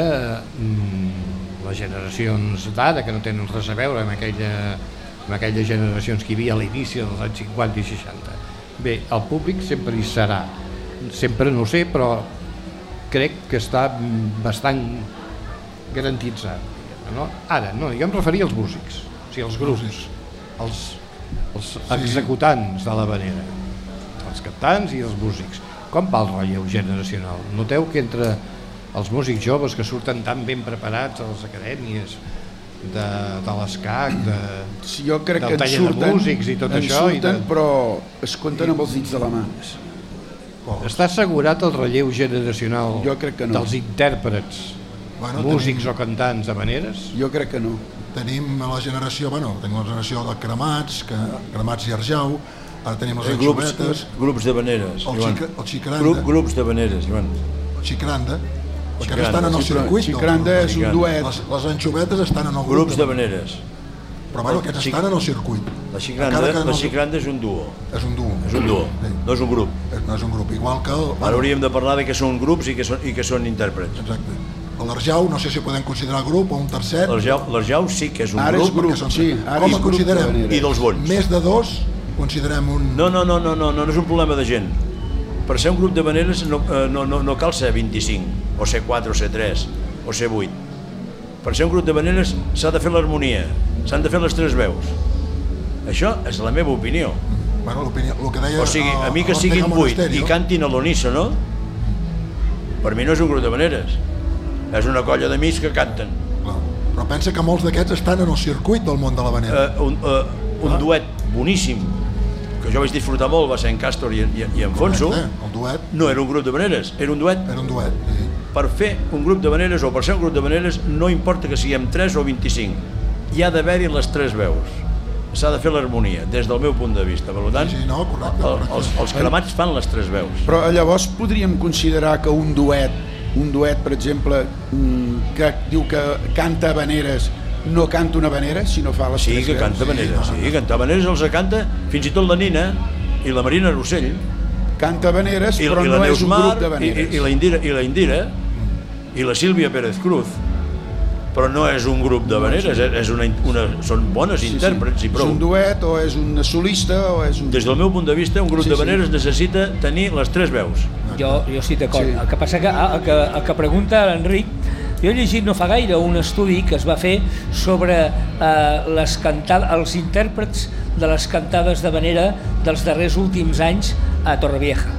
mm, les generacions d'ara, que no tenen res a veure amb, aquella, amb aquelles generacions que hi havia a l'inici dels anys cinquanta i seixanta, bé, el públic sempre hi serà, sempre no ho sé, però crec que està bastant garantitzat, no? Ara, no, jo em referia als músics, o sigui, els grups, els, els executants de l'habanera, els cantants i els músics. Com va el relleu generacional? Noteu que entre els músics joves que surten tan ben preparats a les acadèmies de, de l'ESCAC, de, sí, jo crec del que taller surten, de músics i tot en això, surten, i de... però es compten amb els dits de la mà. Està assegurat el relleu generacional jo crec que no. dels intèrprets, bueno, músics tenim... o cantants habaneres? Jo crec que no. Tenim la generació, bueno, tenim la generació de Cremats, que, Cremats i Arjau, ara tenim les grups, anxovetes, grups d'habaneres, el, xic, el xicranda, Grup, grups d'habaneres, Ivan. El xicranda, perquè estan en el circuit. El xicranda és un duet. Les, les anxovetes estan en el grup. Grups d'habaneres. Però bueno, aquests estan en el circuit. La xicranda, la no... xicranda és un duo. És un duo. És un duo, sí. No és un grup. No és un grup, igual que... El, Ara bueno, hauríem de parlar de que són grups i que són, i que són intèrprets. Exacte. L'Arjau, no sé si ho podem considerar grup o un tercet. L'Arjau sí que és un ara grup. És grup són... sí, ara com és el considerem? I dels bons. Més de dos, considerem un... No, no, no, no, no, no és un problema de gent. Per ser un grup d'habaneres no, no, no, no cal ser vint-i-cinc, o ser quatre, o ser tres, o ser vuit. Per ser un grup d'habaneres s'ha de fer l'harmonia, s'han de fer les tres veus. Això és la meva opinió. Bueno, l'opinió, el que deia... O sigui, a mi que siguin vuit i cantin a l'unísono, per mi no és un grup d'habaneres. És una colla d'amics que canten. Clar. Però pensa que molts d'aquests estan en el circuit del món de l'habanera. Uh, un uh, un ah. duet boníssim, que jo vaig disfrutar molt, va ser en Càstor i, i, i en Fonso. Correcte, el duet. No era un grup d'habaneres, era un duet. Era un duet, sí. Per fer un grup d'habaneres o per ser un grup d'habaneres no importa que siguem tres o vint-i-cinc. Hi ha d'haver-hi les tres veus. S'ha de fer l'harmonia, des del meu punt de vista. Per tant, sí, sí, no, correcte, correcte. Els, els cremats fan les tres veus. Però llavors podríem considerar que un duet, un duet, per exemple, que diu que canta habaneres, no canta una habanera, sinó fa les sí, tres que veus. Canta habaneres, sí, sí, canta habaneres els canta fins i tot la Nina i la Marina Rossell. Canta habaneres, I, però i no és un grup d'habaneres. I, i, la Indira, i la Indira i la Sílvia Pérez Cruz, però no és un grup d'habaneres, és una, una, són bones sí, intèrprets sí. i prou. És un duet o és un solista o és un... Des del meu punt de vista, un grup sí, d'habaneres sí. necessita tenir les tres veus. Jo, jo sí d'acord. Sí. El que passa que el que, el que pregunta l'Enric, jo he llegit no fa gaire un estudi que es va fer sobre eh, les cantades, els intèrprets de les cantades d'habanera dels darrers últims anys a Torrevieja.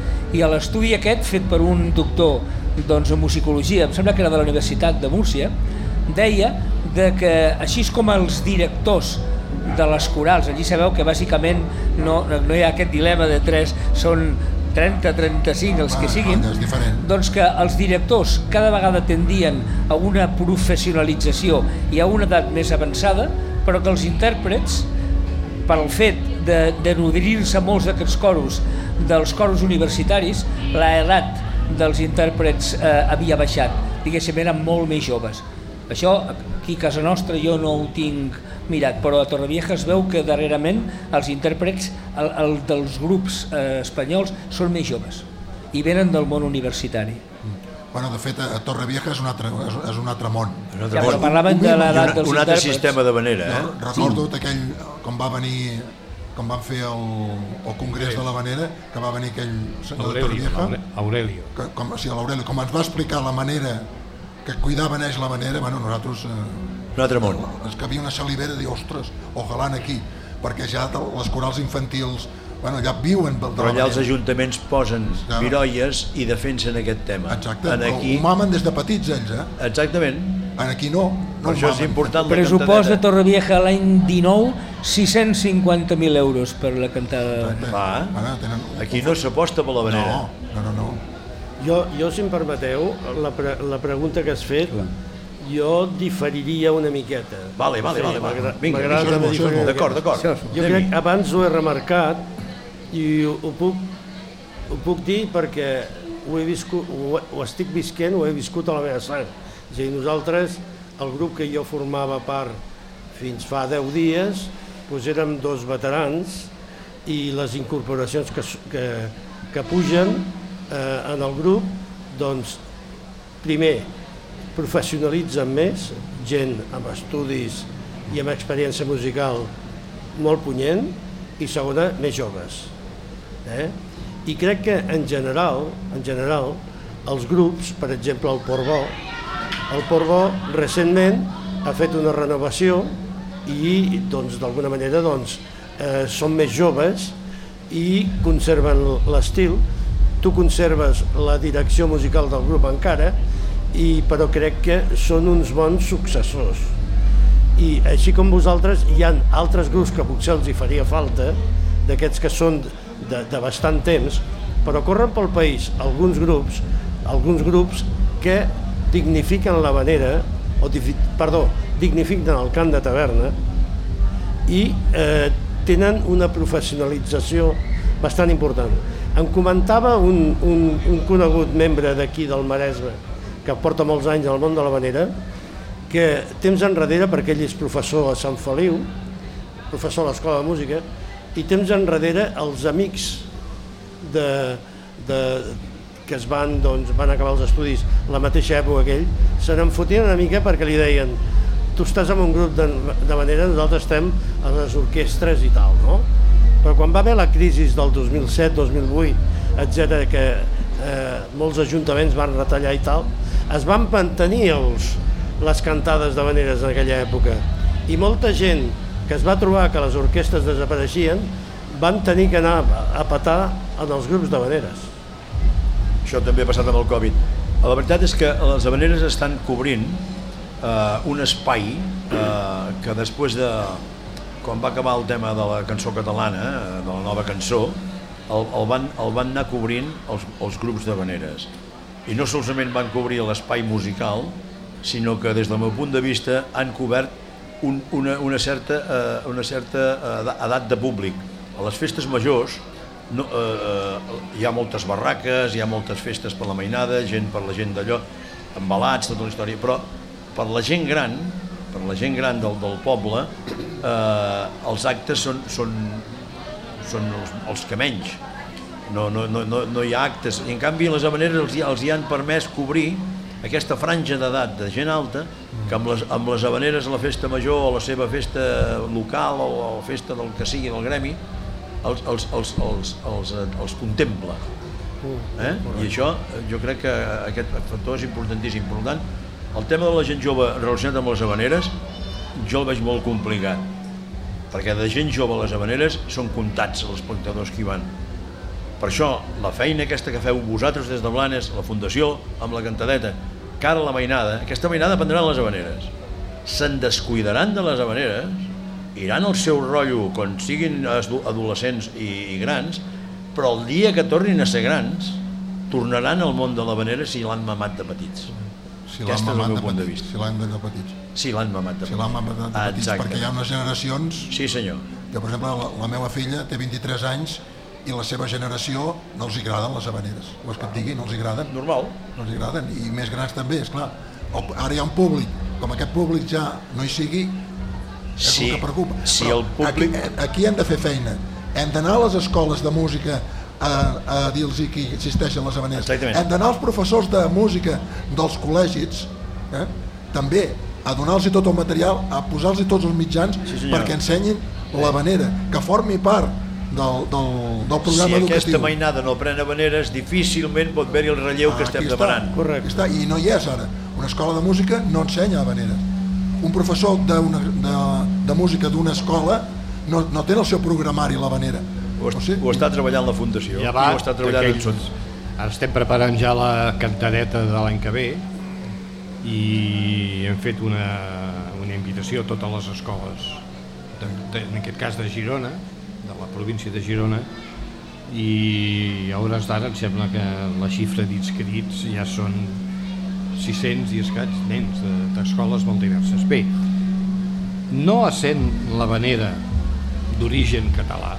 I l'estudi aquest, fet per un doctor doncs, en musicologia, em sembla que era de la Universitat de Múrcia, deia de que així com els directors de les corals, allí sabeu que bàsicament no, no hi ha aquest dilema de tres, són trenta, trenta-cinc, els que siguin, doncs que els directors cada vegada tendien a una professionalització i a una edat més avançada, però que els intèrprets, pel fet de, de nodrir-se molts d'aquests coros, dels coros universitaris, l'edat dels intèrprets eh, havia baixat, diguéssim, eren molt més joves. Això aquí a casa nostra jo no ho tinc mirat, però a Torrevieja es veu que darrerament els intèrprets el, el dels grups eh, espanyols són més joves i venen del món universitari. Bueno, de fet, a Torrevieja és un altre, és un altre món. Un altre ja, món. Però parlaven de l'edat dels un altre intèrprets. sistema d'habanera, eh? No, recordo sí. aquell, com va venir, com van fer el, el congrés sí. de l'habanera, que va venir aquell senyor de Torrevieja. Aurelio. Que, com, sí, l'Aurelio, com ens va explicar la manera que cuidaven ells la manera, bueno, nosaltres... Eh, un altre món. És que havia una salivera de dir, ostres, ojalà aquí, perquè ja les corals infantils, bueno, ja viuen... Però allà els ajuntaments posen ja. viroies i defensen aquest tema. Exacte, en aquí... ho mamen des de petits ells, eh? Exactament. En aquí no, no per això és important la pressupost de Torrevieja l'any dinou, sis-cents cinquanta mil euros per la cantada. Va, Ara, tenen... aquí no s'aposta per l'habanera. No, no, no. no. Jo, jo, si em permeteu, la, pre la pregunta que has fet, clar. Jo diferiria una miqueta. Vale, vale, sí, vale. vale. Vinga, vinga d'acord, d'acord. Jo crec que abans ho he remarcat i ho, ho, puc, ho puc dir perquè ho, he viscut, ho, ho estic visquent, ho he viscut a la meva sang. És a dir, nosaltres el grup que jo formava part fins fa deu dies, doncs érem dos veterans i les incorporacions que, que, que pugen eh, en el grup, doncs, primer, professionalitzen més, gent amb estudis i amb experiència musical molt punyent, i segona, més joves. Eh? I crec que en general, en general, els grups, per exemple el Portbó, el Portbó recentment ha fet una renovació i doncs, d'alguna manera doncs, eh, són més joves i conserven l'estil. Tu conserves la direcció musical del grup encara, i, però crec que són uns bons successors. I així com vosaltres, hi ha altres grups que potser els hi faria falta, d'aquests que són de, de bastant temps, però corren pel país alguns grups, alguns grups que dignifiquen l'havanera, o perdó, dignifiquen el cant de taverna i eh, tenen una professionalització bastant important. Em comentava un, un, un conegut membre d'aquí del Maresme, que porta molts anys al món de l'havanera, que temps enrere, perquè ell és professor a Sant Feliu, professor a l'Escola de Música, i temps enrere els amics de, de, que es van, doncs, van acabar els estudis la mateixa època que ell, se n'en fotien una mica perquè li deien tu estàs en un grup de, de manera, nosaltres estem a les orquestres i tal, no? Però quan va haver la crisi del dos mil set dos mil vuit, etcètera, que eh, molts ajuntaments van retallar i tal, es van mantenir els, les cantades d'havaneres en aquella època, i molta gent que es va trobar que les orquestres desapareixien van tenir que anar a petar en els grups d'havaneres. Això també ha passat amb el Covid. La veritat és que les havaneres estan cobrint eh, un espai eh, que després de, quan va acabar el tema de la cançó catalana, eh, de la nova cançó, el, el, van, el van anar cobrint els, els grups d'havaneres. I no solament van cobrir l'espai musical, sinó que des del meu punt de vista han cobert un, una, una certa, eh, una certa edat de públic. A les festes majors no, eh, hi ha moltes barraques, hi ha moltes festes per la mainada, gent per la gent d'allò, embalats, tota la història, però per la gent gran, per la gent gran del, del poble, eh, els actes són, són, són els, els que menys. No, no, no, no hi ha actes, i en canvi les havaneres els, els hi han permès cobrir aquesta franja d'edat de gent alta que amb les, amb les havaneres a la festa major o la seva festa local o la festa del que sigui del gremi els, els, els, els, els, els contempla. Eh? I això jo crec que aquest factor és importantíssim. Per tant, el tema de la gent jove relacionat amb les havaneres jo el veig molt complicat, perquè de gent jove a les havaneres són comptats els espectadors que hi van. Per això, la feina aquesta que feu vosaltres des de Blanes, la Fundació, amb la cantadeta, cara a la mainada, aquesta mainada prendran les havaneres. Se'n descuidaran de les havaneres, iran al seu rotllo quan siguin adolescents i, i grans, però el dia que tornin a ser grans, tornaran al món de l'havanera si l'han mamat de petits. Si l'han mamat de petits. Si l'han de petits. Si l'han mamat de petits. Si l'han mamat de petits, exacte. Perquè hi ha unes generacions... Sí, senyor. Que, per exemple, la, la meva filla té vint-i-tres anys i la seva generació no els agraden les havaneres. Les que et digui, no els agraden. Normal. No els agraden. I més grans també, esclar. Ara hi ha un públic, com aquest públic ja no hi sigui, és sí, el que preocupa. Sí, però el públic... aquí, aquí hem de fer feina. Hem d'anar a les escoles de música a, a dir-los que existeixen les havaneres. Exactament. Hem d'anar als professors de música dels col·legis, eh? també, a donar-los tot el material, a posar-los tots els mitjans sí, perquè ensenyin l'havanera, que formi part del, del, del programa si educatiu. Si aquesta mainada no pren havaneres, difícilment pot haver-hi el relleu ah, que estem demanant. Correcte. Està, i no hi és ara. Una escola de música no ensenya havaneres. Un professor de, una, de, de música d'una escola no, no té el seu programari l'havanera. Ho, no sé. Ho està treballant la Fundació. Ja va, ho està treballant aquells, tots. Ara estem preparant ja la cantadeta de l'any que ve i hem fet una, una invitació a totes les escoles, de, de, en aquest cas de Girona, de la província de Girona, i a hores d'ara em sembla que la xifra d'inscrits ja són sis-cents i escaig nens d'escoles molt diverses. Bé, no essent l'havanera d'origen català,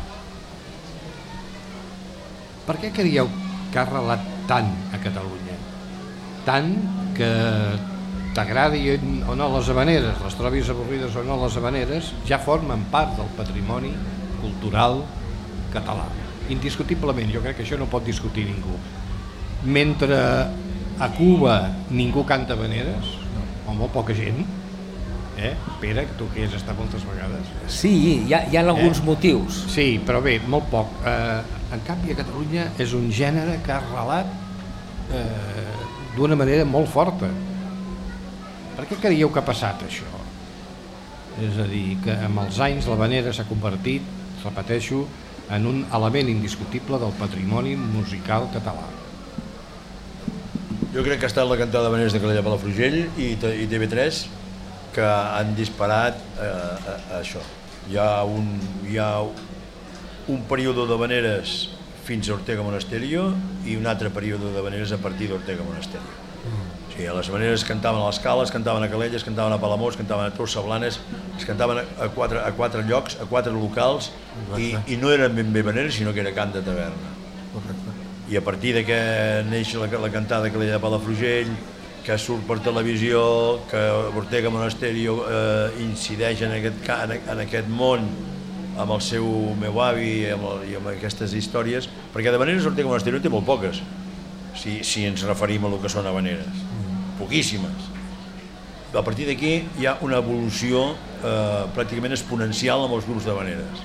per què creieu que ha arrelat tant a Catalunya? Tant que t'agradi o no les havaneres, les trobis avorrides o no les havaneres, ja formen part del patrimoni cultural català. Indiscutiblement, jo crec que això no pot discutir ningú. Mentre a Cuba ningú canta havaneres, o molt poca gent, eh? Pere, tu que has estat moltes vegades. Sí, hi ha, hi ha alguns eh? motius. Sí, però bé, molt poc. Eh, en canvi, a Catalunya és un gènere que ha arrelat eh, d'una manera molt forta. Per què creieu que ha passat això? És a dir, que amb els anys l'havanera s'ha convertit, repeteixo, en un element indiscutible del patrimoni musical català. Jo crec que ha estat la cantada d'havaneres de Calella Palafrugell i, i T V tres que han disparat eh, a, a això. Hi ha un, hi ha un període d'havaneres fins a Ortega Monasterio i un altre període d'havaneres a partir d'Ortega Monasterio. Mm. O sigui, les havaneres cantaven a l'Escala, es cantaven a Calella, es cantaven a Palamós, es cantaven a Torsa Blanes, es cantaven a quatre, a quatre llocs, a quatre locals, i, i no eren ben bé havaneres, sinó que era cant de taverna. Correcte. I a partir de que neix la, la cantada Calella de Palafrugell, que surt per televisió, que Ortega Monasterio eh, incideix en aquest, en, en aquest món amb el seu meu avi amb el, i amb aquestes històries, perquè d'havaneres Ortega Monasterio té molt poques, si, si ens referim a el que són havaneres, poquíssimes. A partir d'aquí hi ha una evolució eh, pràcticament exponencial amb els grups d'havaneres.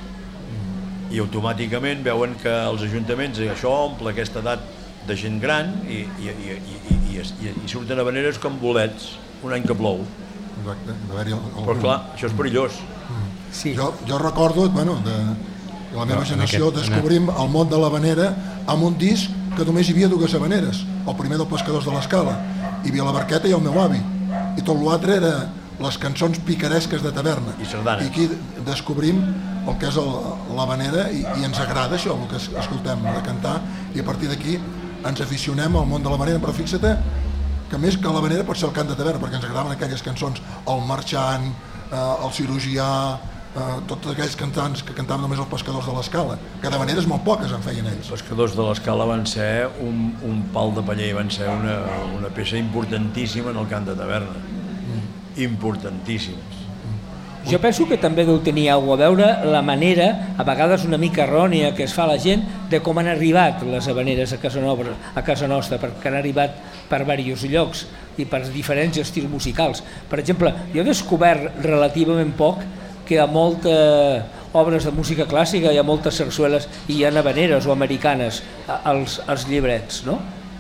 I automàticament veuen que els ajuntaments això omple aquesta edat de gent gran i, i, i, i, i, i, i surten havaneres com bolets un any que plou. Exacte, d'haver-hi el... Però clar, això és perillós. Mm. Sí. Jo, jo recordo, bueno, de, de la meva no, generació, aquest, descobrim el món de l'havanera amb un disc que només hi havia dues havaneres, el primer del Pescadors de l'Escala, hi havia la Barqueta i el meu avi, i tot l'altre era les cançons picaresques de taverna. I sardana. I aquí descobrim el que és l'havanera i, i ens agrada això, el que escoltem de cantar, i a partir d'aquí ens aficionem al món de l'havanera, però fixa't que més que l'havanera pot ser el cant de taverna, perquè ens agraden aquelles cançons, el marxant, eh, el cirurgià, eh, tots aquells cantants que cantaven només els Pescadors de l'Escala, que d'havaneres molt poques en feien ells. Els Pescadors de l'Escala van ser un, un pal de paller, van ser una, una peça importantíssima en el cant de taverna. Mm. Importantíssims. Jo penso que també deu tenir alguna a veure la manera, a vegades una mica errònia, que es fa la gent de com han arribat les havaneres a casa, Nova, a casa nostra, perquè han arribat per diversos llocs i per diferents estils musicals. Per exemple, jo he descobert relativament poc que a moltes obres de música clàssica hi ha moltes sarsueles i hi ha havaneres o americanes als, als llibrets, no?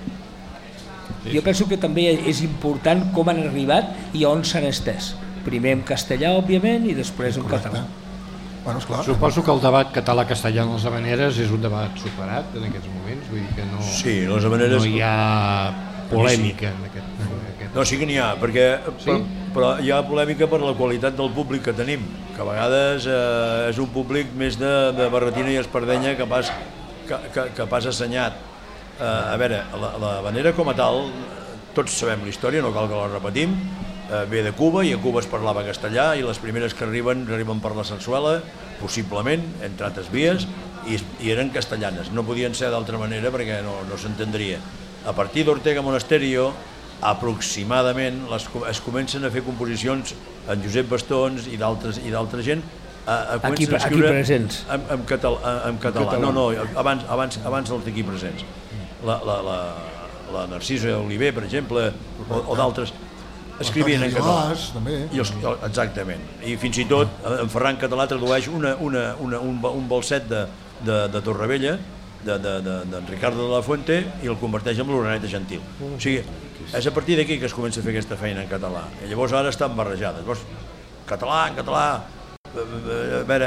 Jo penso que també és important com han arribat i on s'han estès. Primer en castellà, òbviament, i després en català. Bueno, esclar. Suposo que el debat català-castellà en les havaneres és un debat superat en aquests moments, vull dir que no, sí, les havaneres... no hi ha polèmica en aquest, en aquest... No, sí que n'hi ha, perquè sí? però, però hi ha polèmica per la qualitat del públic que tenim, que a vegades eh, és un públic més de, de barretina i espardenya que pas, que, que, que pas assenyat. Eh, a veure, la, la havanera com a tal, tots sabem la història, no cal que la repetim, ve de Cuba i a Cuba es parlava castellà i les primeres que arriben arriben per la sarsuela, possiblement, entre altres vies, i, i eren castellanes. No podien ser d'altra manera perquè no, no s'entendria. A partir d'Ortega Monasterio, aproximadament, les, es comencen a fer composicions en Josep Bastons i d'altres i d'altra gent a, a aquí, a aquí presents. En, en, català, en català. català. No, no, abans, abans, abans dels d'aquí presents. La, la, la, la Narcisa Oliver, per exemple, o, o d'altres, escrivien en català. I els, exactament. I fins i tot en Ferran Català tradueix una, una, una, un, un balset de, de, de Torrevella, d'en de, de, de Ricardo de la Fuente, i el converteix en l'Oreneta Gentil. O sigui, és a partir d'aquí que es comença a fer aquesta feina en català. I llavors ara estan barrejades. Llavors, català, en català... A veure,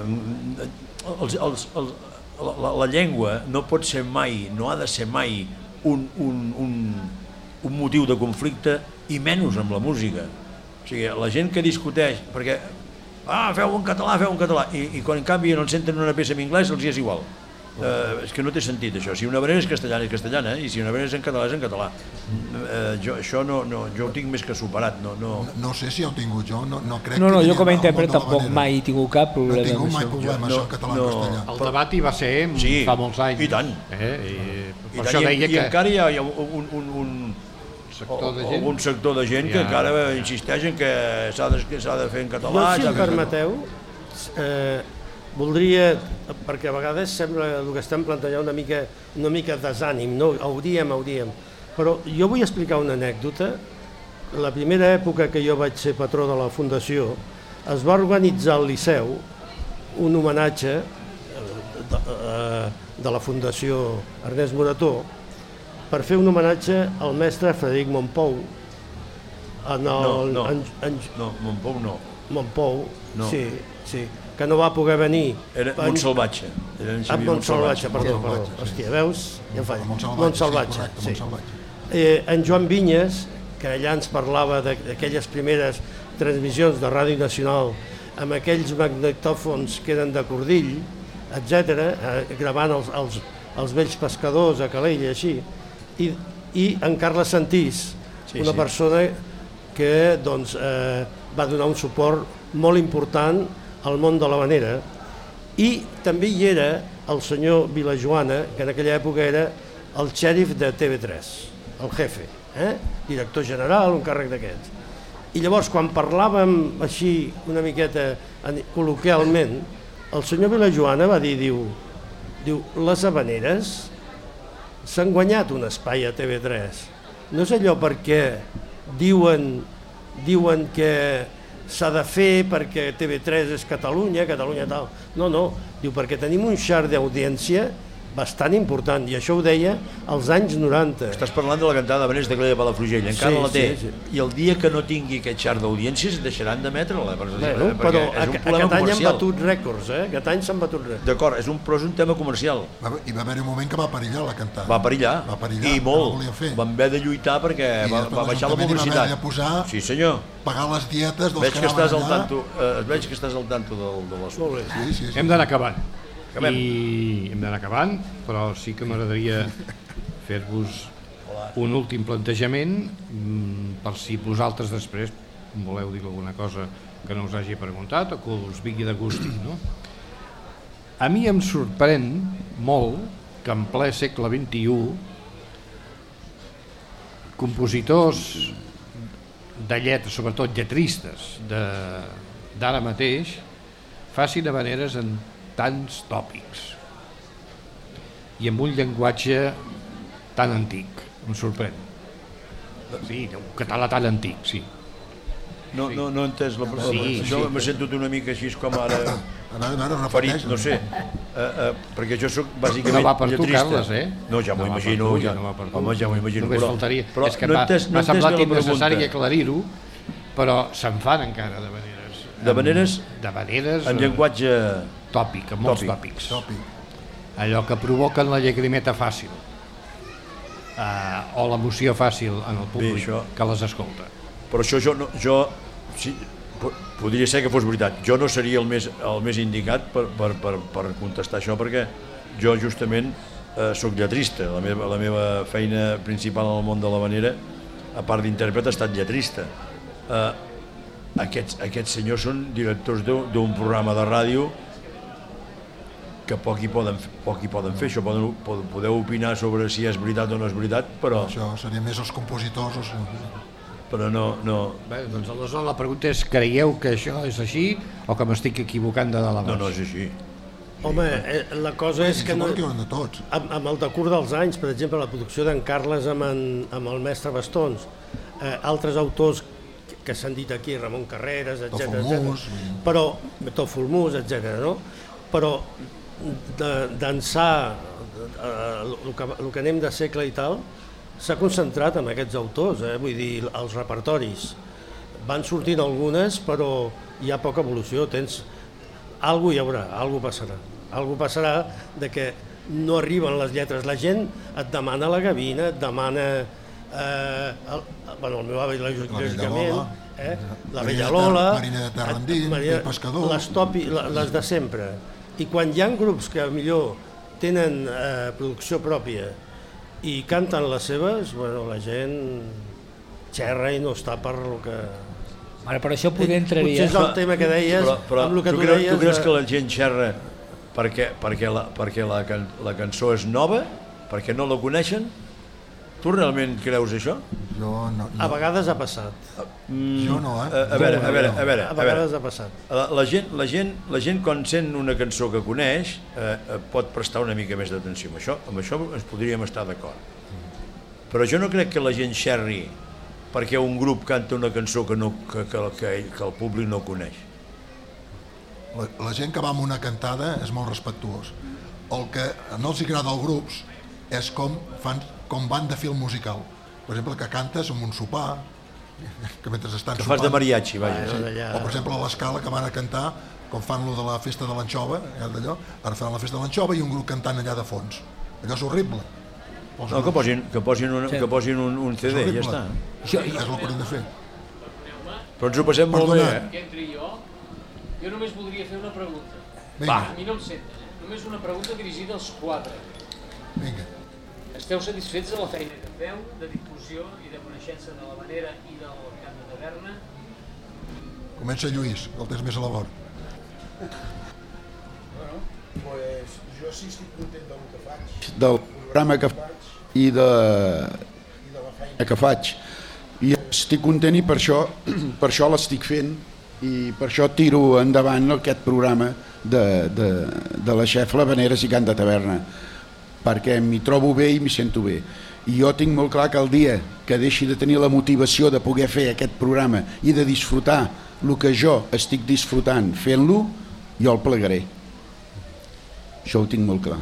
els, els, els, la, la llengua no pot ser mai, no ha de ser mai un, un, un, un motiu de conflicte, i menys amb la música. O sigui, la gent que discuteix, perquè ah, feu en català, feu en català, i, i quan en canvi no en senten una peça en anglès els hi és igual. Uh, és que no té sentit això. Si una havanera és castellana és castellana, eh? I si una havanera és en català és en català. Uh, jo, això no, no, jo ho tinc més que superat. No, no... no, no sé si ho he tingut jo, no, no crec no, no, que... No, jo com a intèrpret tampoc mai he tingut cap problema. No he tingut mai problema, això, en català no, en castellà. El debat hi va ser sí, fa molts anys. I tant. Eh? I, I, tant, i, i que... encara hi ha un, un, un, sector de gent. Algun sector de gent que encara insisteix en que s'ha de, de fer en català. Jo, si em permeteu, eh, voldria, perquè a vegades sembla el que estem plantejant una mica, una mica desànim, no? Hauríem, hauríem. Però jo vull explicar una anècdota. La primera època que jo vaig ser patró de la Fundació es va organitzar al Liceu un homenatge de, de la Fundació Ernest Morató per fer un homenatge al mestre Frederic Montpou. En el, no, no, en, en, no, Montpou no. Montpou, no. sí, sí, que no va poder venir. Era en... Montsalvatge. Era en ah, Montsalvatge, perdó, perdó. Hòstia, veus? Ja fa. Montsalvatge, sí. Eh, en Joan Vinyes, que allà ens parlava d'aquelles primeres transmissions de Ràdio Nacional amb aquells magnetòfons que eren de cordill, etcètera, eh, gravant els, els, els vells pescadors a Calella, així, i, i en Carles Santís, sí, una sí. persona que doncs, eh, va donar un suport molt important al món de l'havanera, i també hi era el senyor Vilajoana, que en aquella època era el xèrif de T V tres, el jefe, eh? director general, un càrrec d'aquests. I llavors, quan parlàvem així una miqueta col·loquialment, el senyor Vilajoana va dir, diu, diu les havaneres s'han guanyat un espai a T V tres. No és allò perquè diuen, diuen que s'ha de fer perquè T V tres és Catalunya, Catalunya tal. No, no, diu perquè tenim un xar d'audiència bastant important, i això ho deia als anys noranta. Estàs parlant de la cantada d'Havaners de Calella de Palafrugell, encara sí, la té, sí, sí. I el dia que no tingui aquest xar d'audiències deixaran d'emetre-la, bueno, però és un problema aquest any han batut rècords, eh? Aquest any s'han batut rècords. D'acord, és un, però és un tema comercial. Va, I va haver un moment que va perillar la cantada. Va perillar, va perillar i molt. No van haver de lluitar perquè va, va baixar la publicitat. I va haver de posar, sí, senyor. Pagar les dietes dels veig que, que anaven allà. Tanto, eh, veig que estàs al tanto del, de l'assumpte. Sí, sí, sí. Hem d'anar acabant. Acabem. I hem d'anar acabant, però sí que m'agradaria fer-vos un últim plantejament per si vosaltres després voleu dir alguna cosa que no us hagi preguntat o que us vingui de gust. No? A mi em sorprèn molt que en ple segle vint-i-u compositors de lletres, sobretot lletristes d'ara mateix, facin havaneres en tants tòpics i amb un llenguatge tan antic, em sorprèn. Sí, un català tan antic, sí. No, no, no he entès la persona. Sí, jo sí, m'he sentit una mica així com ara ferit, no sé, uh, uh, perquè jo soc bàsicament lletrista. No va per tu, lletrista. Carles, eh? No, ja m'ho no imagino, tu, ja, no va home, ja m'ho imagino. Només però, faltaria, però és que no m'ha no semblat innecessari aclarir-ho, però se'n fan encara de maneres. De maneres? De maneres. En llenguatge tòpic, amb molts tòpics. Allò que provoquen la llagrimeta fàcil. Uh, o l'emoció fàcil en el públic. Bé, això, que les escolta. Però això jo, no, jo sí, podria ser que fos veritat. Jo no seria el més, el més indicat per, per, per, per contestar això, perquè jo justament eh, soc lletrista. La meva, la meva feina principal en el món de l'havanera, a part d'intèrpret, ha estat lletrista. Eh, aquests, aquests senyors són directors d'un programa de ràdio que poc hi poden, poc hi poden fer. Això poden, podeu opinar sobre si és veritat o no és veritat, però... Això seria més els compositors o... però no... no... Bé, doncs aleshores la pregunta és, creieu que això és així o que m'estic equivocant de dalt a baix? No, no és així. Home, la cosa és que... No, de tots. Amb, amb el decurs dels anys, per exemple, la producció d'en Carles amb, en, amb el mestre Bastons, eh, altres autors que s'han dit aquí, Ramon Carreras, etcètera, etcètera, però Tofulmus, etcètera, no? Però d'ençà el que, el que anem de segle i tal, s'ha concentrat en aquests autors, eh? Vull dir, els repertoris. Van sortint algunes, però hi ha poca evolució. Tens... Algú hi haurà, algú passarà. Algú passarà de que no arriben les lletres. La gent et demana la gavina, et demana... Eh, el, bueno, el meu avi, lògicament, eh? La Vella Lola, Marina de Terrandín, el pescador... Les, topi, les de sempre. I quan hi ha grups que millor tenen eh, producció pròpia i canten les seves, bueno, la gent xerra i no està per lo que... Ara, per això poder entraria... Potser és el tema que deies, però, però, amb el que tu, tu creus, deies... Tu creus que la gent xerra perquè, perquè, la, perquè la, can, la cançó és nova? Perquè no la coneixen? Tu realment creus això? Jo no, no. A vegades ha passat. Mm, Jo no, eh? A, a veure, a veure, a veure. A vegades ha passat. La, la, gent, la, gent, la gent quan sent una cançó que coneix eh, pot prestar una mica més d'atenció. Amb això, amb això ens podríem estar d'acord. Però jo no crec que la gent xerri perquè un grup canta una cançó que, no, que, que, que, que el públic no coneix. La, la gent que va amb una cantada és molt respectuós. El que no els agrada als grups és com, fan, com van de film musical. Per exemple, que cantes amb un sopar, que mentre estan que sopant... fas de mariachi, vaja. Sí. O, per exemple, a l'Escala, que van a cantar, com fan lo de la festa de l'anxova, d'allò, ara fan la festa de l'anxova i un grup cantant allà de fons. Allò és horrible. No, que posin, que posin, una, sí. que posin un, un C D, ja està. Això, és el que hem de fer. Però ens ho passem molt bé, eh? Que entri jo, jo només voldria fer una pregunta. Vinga. A mi no em senten, eh? Només una pregunta dirigida als quatre. Vinga. Esteu satisfets de la feina que feu, de difusió i de coneixença de la manera i del Cant de Taverna? Comença Lluís, el tens més a la vora. Bueno, pues jo sí estic content del que faig, del programa que faig i de, i de la feina que faig. I estic content i per això, per això l'estic fent i per això tiro endavant aquest programa de, de, de la Xefla, Veneres i Cant de Taverna, perquè m'hi trobo bé i m'hi sento bé. I jo tinc molt clar que el dia que deixi de tenir la motivació de poder fer aquest programa i de disfrutar el que jo estic disfrutant fent-lo, jo el plegaré. Això ho tinc molt clar.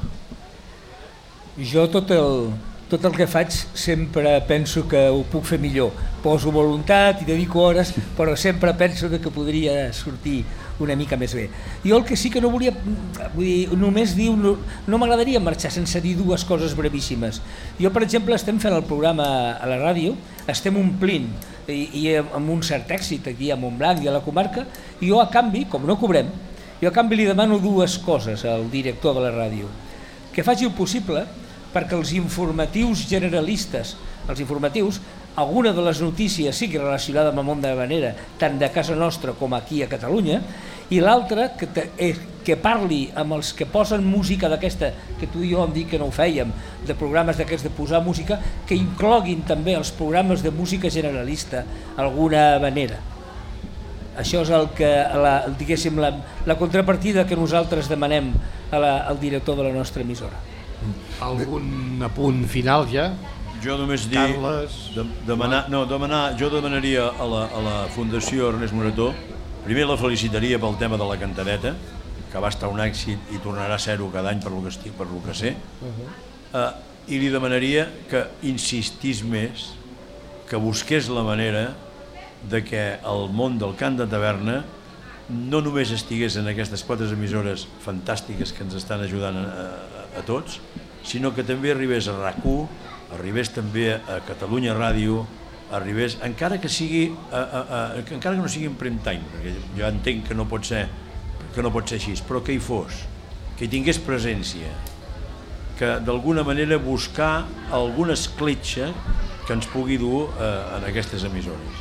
Jo tot el, tot el que faig sempre penso que ho puc fer millor. Poso voluntat i dedico hores, però sempre penso que podria sortir una mica més bé. Jo el que sí que no volia, vull dir, només dir, no, no m'agradaria marxar sense dir dues coses brevíssimes. Jo, per exemple, estem fent el programa a la ràdio, estem omplint, i, i amb un cert èxit aquí a Montblanc i a la comarca, i jo a canvi, com no cobrem, jo a canvi li demano dues coses al director de la ràdio. Que faci el possible perquè els informatius generalistes, els informatius, alguna de les notícies sigui relacionada amb el món de la manera, tant de casa nostra com aquí a Catalunya, i l'altra que, que parli amb els que posen música d'aquesta, que tu i jo hem dit que no ho fèiem, de programes d'aquests de posar música, que incloguin també els programes de música generalista d'alguna manera. Això és el que, la, diguéssim, la, la contrapartida que nosaltres demanem a la, al director de la nostra emissora. Algun apunt final ja? Jo només dir, de, demanar, no, demanar, jo demanaria a la, a la Fundació Ernest Morató, primer la felicitaria pel tema de la cantareta, que va estar un èxit i tornarà a ser-ho cada any per lo que, estic, per lo que sé, uh, i li demanaria que insistís més, que busqués la manera de que el món del cant de taverna no només estigués en aquestes quatre emissores fantàstiques que ens estan ajudant a, a, a tots, sinó que també arribés a RAC u, arribés també a Catalunya Ràdio, arribés, encara que sigui a, a, a, encara que no sigui en prime time, perquè jo entenc que no pot ser que no pot ser així, però que hi fos, que hi tingués presència, que d'alguna manera buscar alguna escletxa que ens pugui dur eh, en aquestes emissores.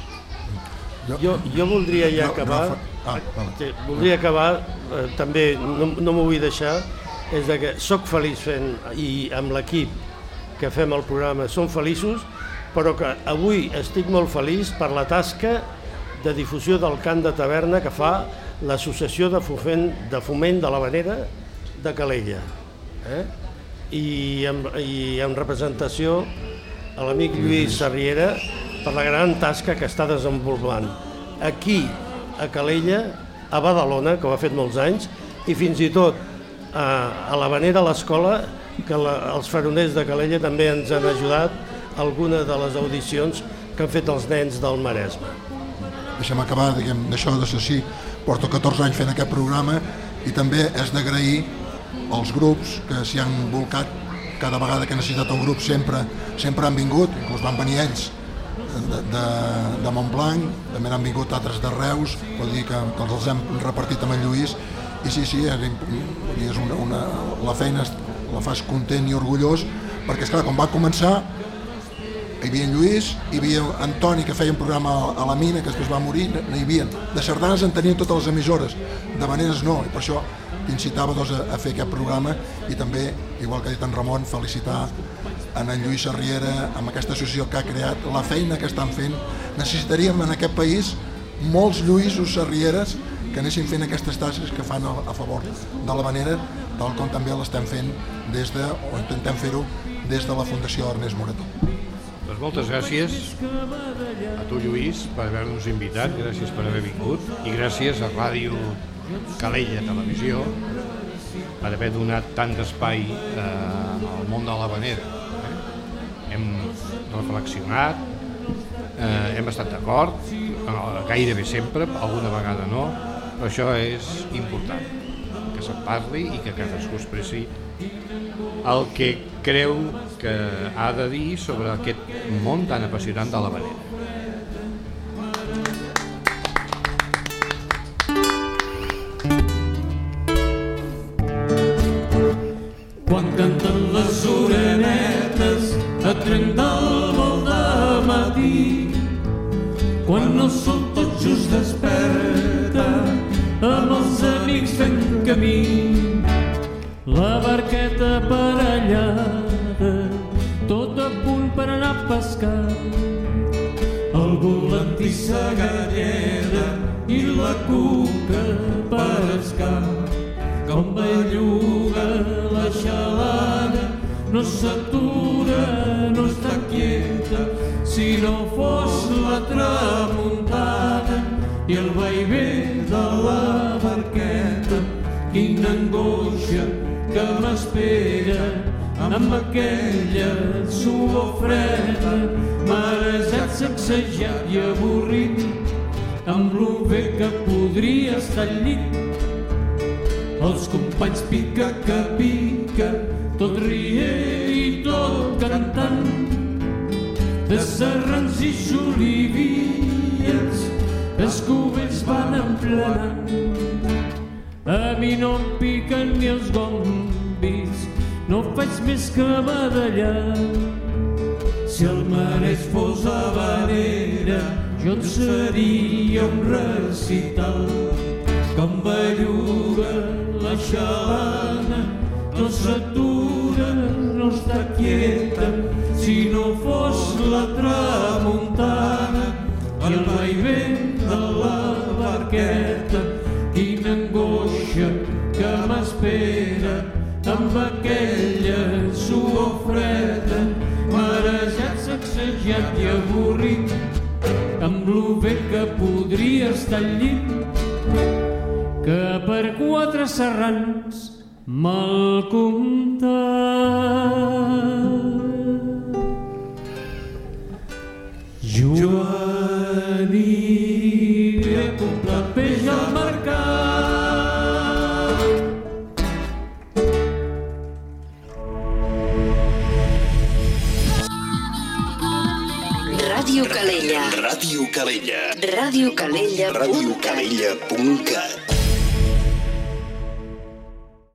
Jo, jo voldria ja acabar, ah, vale. voldria acabar, eh, també no, no m'ho vull deixar, és de que soc feliç fent, i amb l'equip que fem el programa som feliços, però que avui estic molt feliç per la tasca de difusió del cant de taverna que fa l'Associació de Foment de, Foment de l'Havanera de Calella. Eh? I, en, I en representació a l'amic Lluís Sarriera per la gran tasca que està desenvolupant aquí a Calella, a Badalona, que ho ha fet molts anys, i fins i tot a, a l'Havanera, a l'escola, que la, els faroners de Calella també ens han ajudat a alguna de les audicions que han fet els nens del Maresme. Deixa'm acabar, diguem, d'això de ser sí, porto catorze anys fent aquest programa i també és d'agrair als grups que s'hi han volcat cada vegada que he necessitat un grup sempre, sempre han vingut, inclús van venir ells de, de, de Montblanc, també han vingut altres de Reus, vol dir que, que els hem repartit amb en Lluís i sí, sí, és, és una, una, la feina la fas content i orgullós perquè, esclar, quan va començar hi havia en Lluís, hi havia Antoni que feia un programa a la Mina que després va morir, no hi havia, de sardanes en tenien totes les emissores, de Maneres no, i per això t'incitava doncs, a, a fer aquest programa i també, igual que ha dit en Ramon, felicitar en en Lluís Sarriera amb aquesta associació que ha creat, la feina que estan fent. Necessitaríem en aquest país molts Lluïsos Sarrieres que anessin fent aquestes tasques que fan a, a favor de l'Havanera, tal com també l'estem fent des de, o intentem fer-ho des de la Fundació Ernest Morató. Doncs moltes gràcies a tu, Lluís, per haver-nos invitat, gràcies per haver vingut i gràcies a Ràdio Calella Televisió per haver donat tant d'espai eh, al món de l'Havanera. Eh? Hem reflexionat, eh, hem estat d'acord, gairebé sempre, alguna vegada no, però això és important, que se'n parli i que cadascú expressi el que creu que ha de dir sobre aquest món tan apassionant de l'Havanera. Quan canten les orenetes a trenc del vol de matí, quan no som tots just desperta amb els amics fent camí, la barqueta aparellada, tot a punt per anar a pescar, el volantí sa galleda i la cuca per escar. Com belluga la xalada, no s'atura, no està quieta, si no fos la tramuntada i el vaivé de la barqueta. Quina angoixa que m'espera amb aquella suor freda, marejat, sacsejat i avorrit, amb lo bé que podria estar al llit. Els companys pica que pica, tot rient i tot cantant, de serrans i xolivies, els cubells van emplenant. A mi no em piquen ni els gombis, no faig més que badallar. Si el mareig fos havanera, jo en seria un recital. Com belluga la xalana, no s'atura, no està quieta, si no fos la tramuntana i el vaivent de la barqueta. Quina angoixa que m'espera amb aquella suor freda, marejat, sacsejat i avorrit, amb lo bé que podria estar al llit, que per quatre serrans mal comptat jo aniré a comprar peix al mercat. Ràdio Calella. Ràdio Calella. Ràdio Calella. Ràdio Calella punt cat.